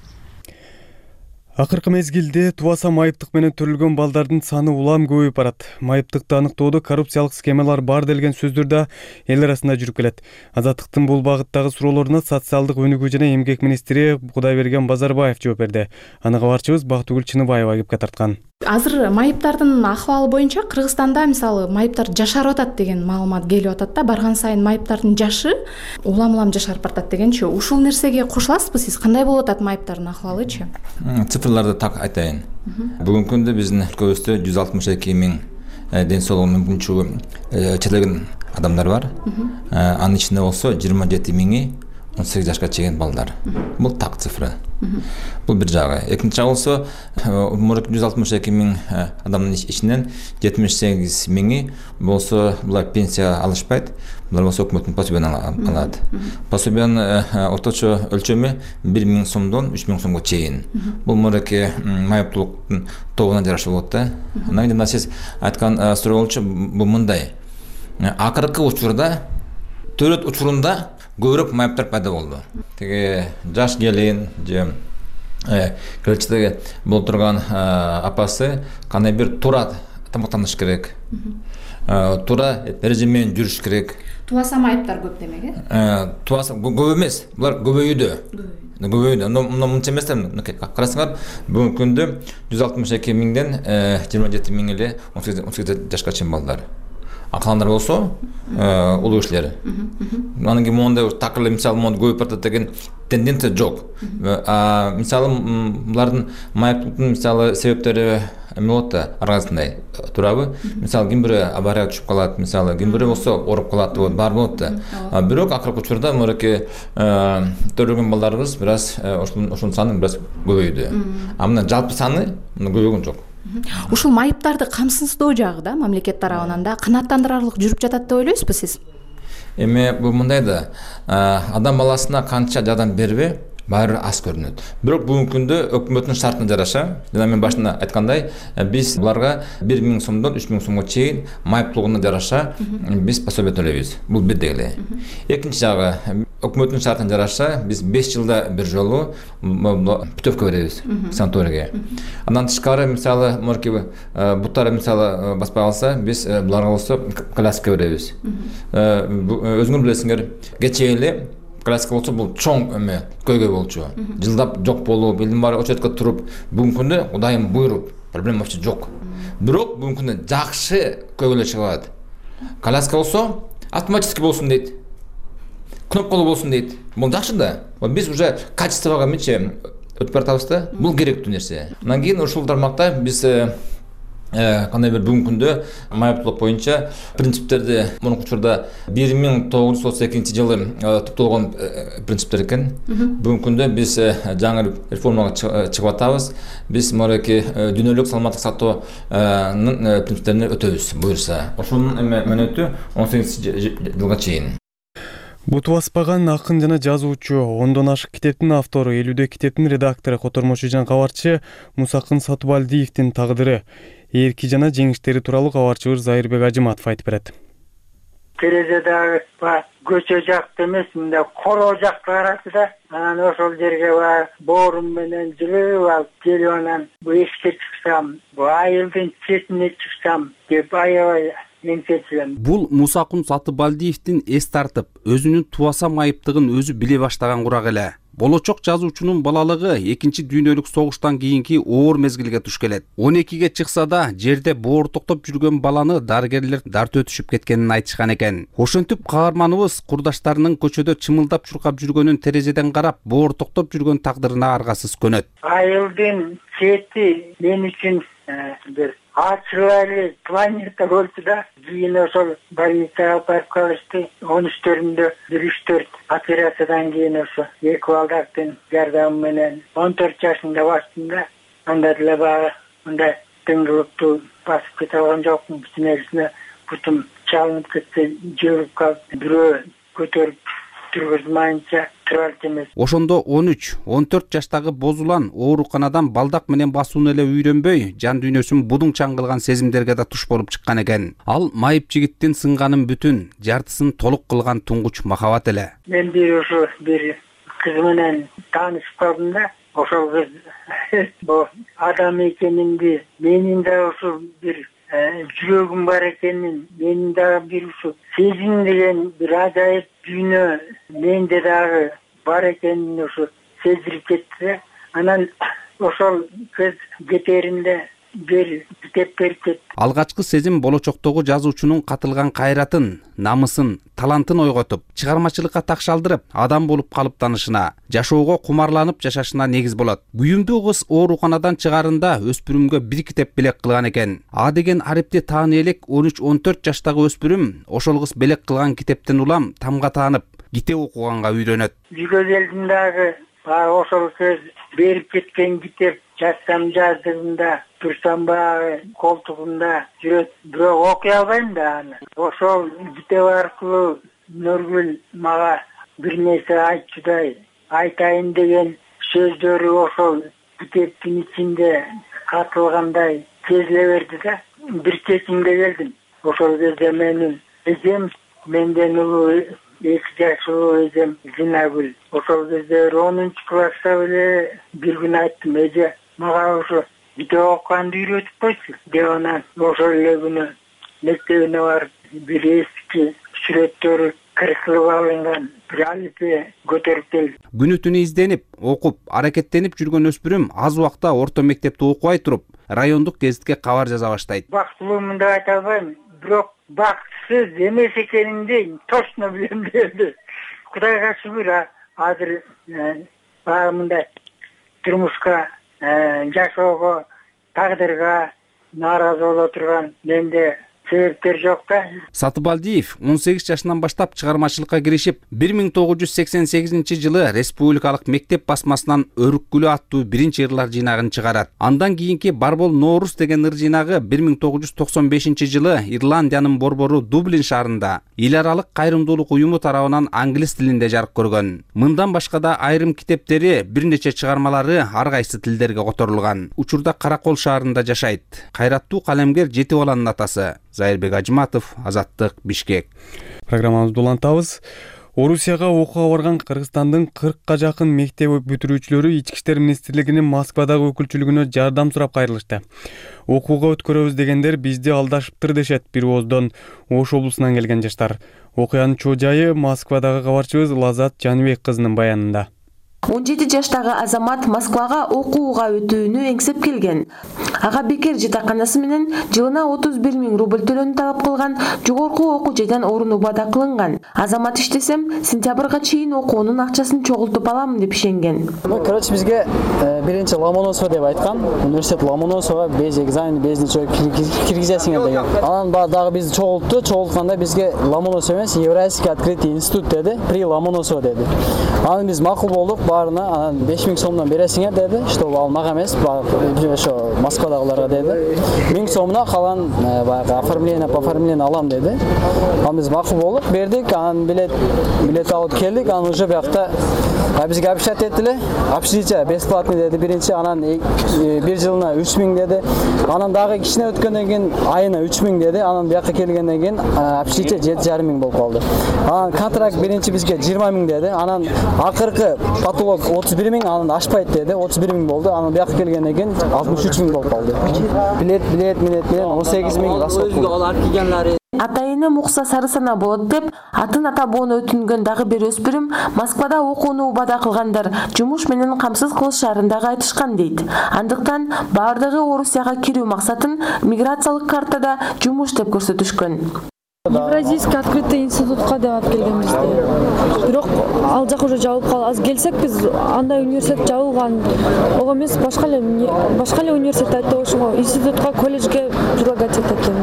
Акыркы мезгилде тубаса майыптык менен төрөлгөн балдардын саны улам көбөйүп барат. Майыптыкты аныктоодо коррупциялык схемалар бар делген сөздөр да эл арасында жүрүп келет. Азаттыктын бул багыттагы суроолоруна социалдык өнүгүү жана эмгек министри Кудайберген Базарбаев жооп берди. Аны кабарчыбыз Бактыгүл Чыныбаева кепке тарткан. Азыр майыптардын акыбалы боюнча Кыргызстанда мисалы майыптар жашарып атат деген маалымат келип атат да, барган сайын майыптардын жашы улам-улам жашарып баратат дегенчи. Ушул нерсеге кошуласызбы сиз? Кандай болуп атат майыптардын акыбалычы? Цифрларды так айтайын. Бүгүнкү күндө биздин өлкөбүздө жүз алтымыш эки миң ден соолугу мүмкүнчүлүгү чектелген адамдар бар. Анын ичинде болсо жыйырма жети миңи он сегиз жашка чейин балдар. Бул так цифра. Бул бир жагы. Экинчи жагы болсо жүз алтымыш эки миң адамдын ичинен жетимиш сегиз миңи болсо булар пенсия алышпайт. Булар болсо өкмөттүн пособиясын алат. Пособиянын орточо өлчөмү бир миң сомдон үч миң сомго чейин. Бул мындай майыптуулуктун тобуна жараша болот да. Анан жана сиз айткан суроо болчу бул мындай. Акыркы учурда төрөт учурунда көбүрөөк майыптар пайда болду. Теге жаш келин же келечектеги болуп турган апасы кандай бир туура тамактаныш керек. Туура режим менен жүрүш керек. Тубаса майыптар көп демек, э? Тубаса көп эмес, булар көбөйүүдө. Көбөйүүдө. Но мынча эмес да, карасаңар, бүгүнкү күндө жүз алтымыш эки миңден жыйырма жети миң эле он сегиз жашка чейин балдар. акыландар болсо улуу кишилер анан кийин мондай такыр эле мисалы монду көбөйүп баратат деген тенденция жок. Мисалы булардын майыптыктын мисалы себептери эме болот да ар кайсындай туурабы. Мисалы ким бири аварияга түшүп калат, мисалы ким бири болсо ооруп калат, бар болот да. Бирок акыркы учурда мынакей төрөлгөн балдарыбыз бир аз ошонун саны бир аз көбөйдү. А мына жалпы саны көбөйгөн жок. Ушул майыптарды камсыздоо жагы да мамлекет тарабынан да канааттандырарлык жүрүп жатат деп ойлойсузбу сиз? Эми бул мындай да, адам баласына канча жардам бербе, баары аз көрүнөт. Бирок бүгүнкү күндө өкмөттүн шартына жараша, жана мен башында айткандай, биз буларга бир миң сомдон үч миң сомго чейин майыптуулугуна жараша биз пособие төлөйбүз. Бул бир дегеле. Экинчи жагы, өкмөттүн шартына жараша биз беш жылда бир жолу путевка беребиз санаторийге. Андан тышкары, мисалы, морки буттары мисалы баспай калса, биз буларга болсо коляска беребиз. Өзүңөр билесиңер, кечээ эле коляска болсо бул чоң эме көйгөй болчу. Жылдап жок болуп, элдин баары очередке туруп, бүгүнкү күндө Кудайым буйруп, проблема вообще жок. Бирок бүгүнкү күндө жакшы көйгөйлөр чыгат. Коляска болсо автоматически болсун дейт. Кнопкалуу болсун дейт. Бул жакшы да. Биз уже качествого эмечи өтүп баратабыз да. Бул керектүү нерсе. Андан кийин ушул тармакта биз кандай бир бүгүнкү күндө майыптуулук боюнча принциптерди мурунку учурда бир миң тогуз жүз отуз экинчи жылы топтолгон принциптер экен. Бүгүнкү күндө биз жаңы реформага чыгып атабыз. Биз мынакей дүйнөлүк саламаттык сактоонун принциптерине өтөбүз буюрса. Ошонун эме мөөнөтү он сегизинчи жылга чейин. Буту баспаган акын жана жазуучу, ондон ашык китептин автору, элүүдөй китептин редактору, котормочу жана кабарчы Мусакын Сатыбалдиевдин тагдыры, эрки жана жеңиштери тууралуу кабарчыбыз Зайырбек Ажыматов айтып берет. Терезедеги көчө жакты эмес, мындай короо жакты карады да. Анан ошол жерге боорум менен жылып алып келип анан бу эшикке чыксам, бу айылдын четине чыксам деп аябай эңсечилем. Бул Мусакын Сатыбалдиевдин эс тартып, өзүнүн тубаса майыптыгын өзү биле баштаган курак эле. Болочок жазуучунун балалыгы экинчи дүйнөлүк согуштан кийинки оор мезгилге туш келет. он экиге чыкса да, жерде боор токтоп жүргөн баланы дарыгерлер дарты өтүшүп кеткенин айтышкан экен. Ошентип каарманыбыз курдаштарынын көчөдө чымылдап чуркап жүргөнүн терезеден карап, боор токтоп жүргөн тагдырына аргасыз көнөт. Айылдын чети мен үчүн бир ачылары планета болчу да, кийин ошол больницага алып барып калышты. он үчтөрүндө бир үч төрт операциядан кийин ошо эки балдактын жардамы менен он төрт жашында баштым да. Анда деле баягы мындай дыңгылыктуу басып кете алган жокмун. Кичинекисине бутум чалынып кетсе жыбырып калып, бирөө көтөрүп тургузмайынча туралчу эмес. Ошондо он үч он төрт жаштагы бозулан ооруканадан балдак менен басууну эле үйрөнбөй, жан дүйнөсүн будуңчаң кылган сезимдерге да туш болуп чыккан экен. Ал майып жигиттин сынганын бүтүн, жартысын толук кылган туңгуч махабат эле. Мен бир ошо бир кыз менен таанышып калдым да. Ошол кыз бу адам экенимди, менин да ошо бир жүрөгүм бар экенин, менин дагы бир ушу сезим деген бир ажайып дүйнө менде дагы бар экенин ошо сездирип кетти. Анан ошол кыз кетеринде бир китеп берип кетти. Алгачкы сезим болочоктогу жазуучунун катылган кайратын, намысын, талантын ойготуп, чыгармачылыкка такшалдырып, адам болуп калыптанышына, жашоого кумарланып жашашына негиз болот. Күйүмдүү кыз ооруканадан чыгарында өспүрүмгө бир китеп белек кылган экен. А деген арипти тааны элек он үч он төрт жаштагы өспүрүм ошол кыз белек кылган китептен улам тамга таанып, китеп окуганга үйрөнөт. Үйгө келдим дагы, ошол кыз берип кеткен китеп жазсам жаздыгымда, турсам баягы колтугумда жүрөт, бирок окуй албайм да аны. Ошол китеп аркылуу Нургүл мага бир нерсе айтчудай, айтайын деген сөздөрү ошол китептин ичинде катылгандай сезиле берди да. Бир чечимге келдим. Ошол кезде менин эжем менден улуу эки жашылуу эжем Зинагүл. Ошол кезде онунчу класста эле бир күн айттым, эже мага ошо китеп окуганды үйрөтүп койчу деп, анан ошол эле күнү мектебине барып бир эски сүрөттөрү кыркылып алынган бир алипе көтөрүп келди. Күнү түнү изденип, окуп, аракеттенип жүргөн өспүрүм аз убакта орто мектепте окубай туруп, райондук гезитке кабар жаза баштайт. Бактылуумун деп айта албайм, бирок бакытсыз эмес экенинди точно билем деді. Кудайга шүгүр, азыр багымында турмушка, жашоого, тагдырга нааразы боло турган менде себептер жок да. Сатыбалдиев он сегиз жашынан баштап чыгармачылыкка киришип, бир миң тогуз жүз сексен сегизинчи жылы Республикалык мектеп басмасынан Өрүккүлү аттуу биринчи ырлар жыйнагын чыгарат. Андан кийинки Барбол Ноорус деген ыр жыйнагы бир миң тогуз жүз токсон бешинчи жылы Ирландиянын борбору Дублин шаарында эл аралык кайрымдуулук уюму тарабынан англис тилинде жарык көргөн. Мындан башка да айрым китептери, бир нече чыгармалары ар кайсы тилдерге которулган. Учурда Каракол шаарында жашайт. Кайраттуу калемгер жети баланын атасы. Зайырбек Ажматов, Азаттык, Бишкек. Программабызды улантабыз. Орусияга окууга барган Кыргызстандын кыркка жакын мектеп бүтүрүүчүлөрү Ички иштер министрлигинин Москвадагы өкүлчүлүгүнө жардам сурап кайрылышты. Окууга өткөрөбүз дегендер бизди алдашыптыр дешет бир ооздон Ош облусунан келген жаштар. Окуянын чоо жайы Москвадагы кабарчыбыз Лазат Жаныбек кызынын баянында. он жети жаштагы Азамат Москвага окууга өтүүнү эңсеп келген. Ага бекер жатаканасы менен жылына отуз бир миң рубль төлөөнү талап кылган жогорку окуу жайдан орун убада кылынган. Азамат иштесем, сентябрга чейин окуунун акчасын чогултуп алам деп ишенген. Ну, короче, бизге биринчи Ломоносов деп айткан. Университет Ломоносова без экзамен, без ничего киргизесиңер деген. Анан дагы бизди чогултту, чогултканда бизге Ломоносов эмес, Евразийский открытый институт деди, при Ломоносова деди. Анан биз макул болдук. Барына анан беш миң сомдон бересиңер деди, что ал мага эмес, ошо Москвадагыларга деди. миң сомуна калган баягы оформление по оформлению алам деди. Анан биз макул болуп бердик, анан билет билет алып келдик, анан уже биякта бизге обещать этиле, общежитие бесплатный деди биринчи, анан бир жылына үч миң деди. Анан дагы кичине өткөндөн кийин айына үч миң деди, анан бияка келгенден кийин общежитие жети жарым миң болуп калды. Анан контракт биринчи бизге жыйырма миң деди, анан акыркы патолог отуз бир миң, анан ашпайт деди, отуз бир миң болду. Анан бияка келгенден кийин алтымыш үч миң болуп калды. Билет, билет, билет менен он сегиз миң расход болду. Атайыны Мукса Сарысана болот деп, атын ата боону өтүнгөн дагы бир өспүрүм Москвада окууну убада кылгандар жумуш менен камсыз кылыш шаарындагы айтышкан дейт. Андыктан баардыгы Орусияга кирүү максатын миграциялык картада жумуш деп көрсөтүшкөн. Евразийский открытый институтка деп алып келгенбизде. Бирок ал жак уже жабылып калды. Аз келсек биз андай университет жабылган. Ого эмес, башка эле башка эле университет айтты, ошого институтка, колледжге предлагать этет экен.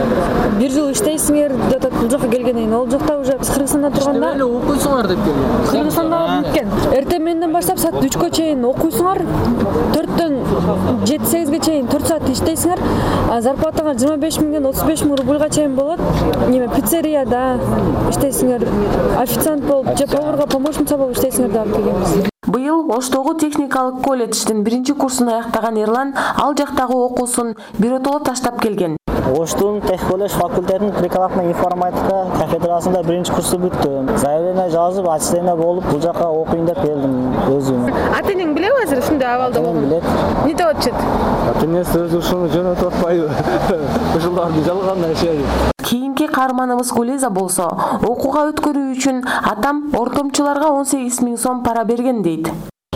Бир жыл иштейсиңер деп бул жака келгенден кийин ол жакта уже Кыргызстанда турганда эле окуйсуңар деп келген. Кыргызстанда бүткөн. Эртеменден баштап саат үчкө чейин окуйсуңар, төрттөн жети сегизге чейин төрт саат иштейсиңер, зарплатаңар жыйырма беш миңден отуз беш миң рубльга чейин болот. Неме пиццерияда иштейсиңер, официант болуп же поварга помощница болуп иштейсиңер деп алып келгенбиз. Быйыл Оштогу техникалык колледждин биринчи курсун аяктаган Эрлан ал жактагы окуусун биротоло таштап келген. Оштун техколледж факультетинин прикладная информатика кафедрасында биринчи курсу бүттүм. Заявление жазып, аттестация болуп, бул жака окуйын деп келдим өзүм. Атеңиң билеби азыр ушундай абалда болгон? Билет. Эмне деп атышат? Атеңиз өзү ушуну жөнөтүп атпайбы? Ушуларды жалган нерсе. Кийинки каарманыбыз Гулеза болсо, окууга өткөрүү үчүн атам ортомчуларга он сегиз миң сом пара берген дейт.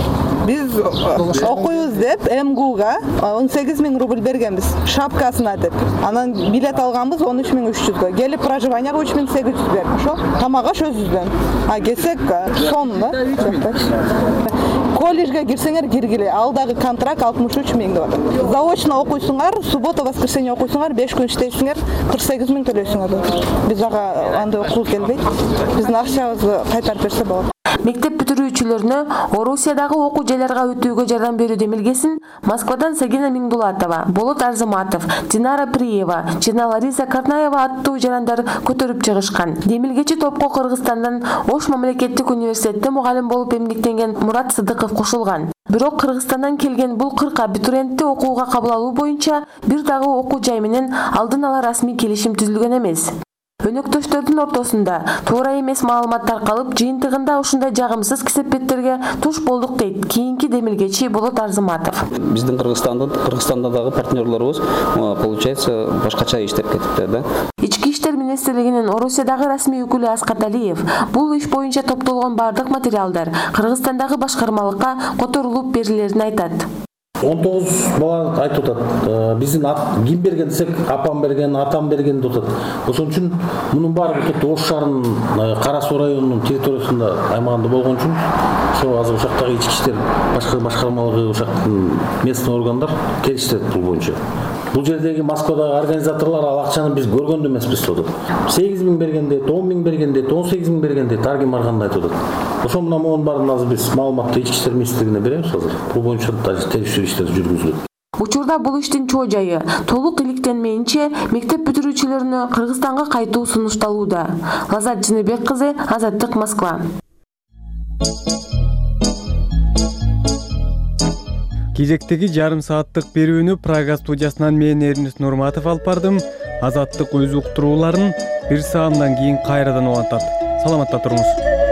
Биз окуйбуз деп МГУга он сегиз миң рубль бергенбиз, шапкасына деп. Анан билет алганбыз он үч миң үч жүзгө. Келип проживанияга үч миң сегиз жүз бердик, ошо. Тамак аш өзүбүздөн. А келсек сон да. Колледжге кирсеңер киргиле, ал дагы контракт алтымыш үч миң деп атат. Заочно окуйсуңар, суббота, воскресенье окуйсуңар, беш күн иштейсиңер, кырк сегиз миң төлөйсүңөр. Биз ага андай окуу келбейт. Биздин акчабызды кайтарып берсе болот. Мектеп бүтүрүүчүлөрүнө Орусиядагы окуу жайларга өтүүгө жардам берүү демилгесин Москвадан Сагина Миңдулатова, Болот Арзыматов, Динара Приева жана Лариса Карнаева аттуу жарандар көтөрүп чыгышкан. Демилгечи топко Кыргызстандан Ош мамлекеттик университетте мугалим болуп эмгектенген Мурат Сыдыков кошулган. Бирок Кыргызстандан келген бул кырк абитуриентти окууга кабыл алуу боюнча бир дагы окуу жай менен алдын ала расмий келишим түзүлгөн эмес. Өнөктөштөрдүн ортосунда туура эмес маалымат таркалып, жыйынтыгында ушундай жагымсыз кесепеттерге туш болдук дейт кийинки демилгечи Болот Арзыматов. Биздин Кыргызстанда, Кыргызстанда дагы партнерлорубуз получается башкача иштеп кетипти да. Ички иштер министрлигинин Орусиядагы расмий өкүлү Аскат Алиев бул иш боюнча топтолгон бардык материалдар Кыргызстандагы башкармалыкка которулуп берилерин айтат. он тогуз бала айтып атат, биздин ким берген десек, апам берген, атам берген деп атат. Ошон үчүн мунун баары Ош шаарынын Кара Суу районунун территориясында аймагында болгон үчүн ошо азыр ошактагы ички иштер башкы башкармалыгы ошактын местный органдар келиштирет бул боюнча. Бул жердеги Москвадагы организаторлор ал акчаны биз көргөн да эмеспиз деп атат. сегиз миң берген дейт, он миң берген дейт, он сегиз миң берген дейт, ар ким ар кандай айтып атат. Ошо менен монун баарын азыр биз маалыматты ички иштер министрлигине беребиз азыр. Бул боюнча териштирүү иштери жүргүзүлөт. Учурда бул иштин чоо жайы толук иликтенмейинче мектеп бүтүрүүчүлөрүнө Кыргызстанга кайтуу сунушталууда. Лазат Жинебек кызы, Азаттык, Москва. Кезектеги жарым сааттык берүүнү Прага студиясынан мен Эрнис Нурматов алып бардым. Азаттык өз уктурууларын бир саамдан кийин кайрадан улантат. Саламатта туруңуз.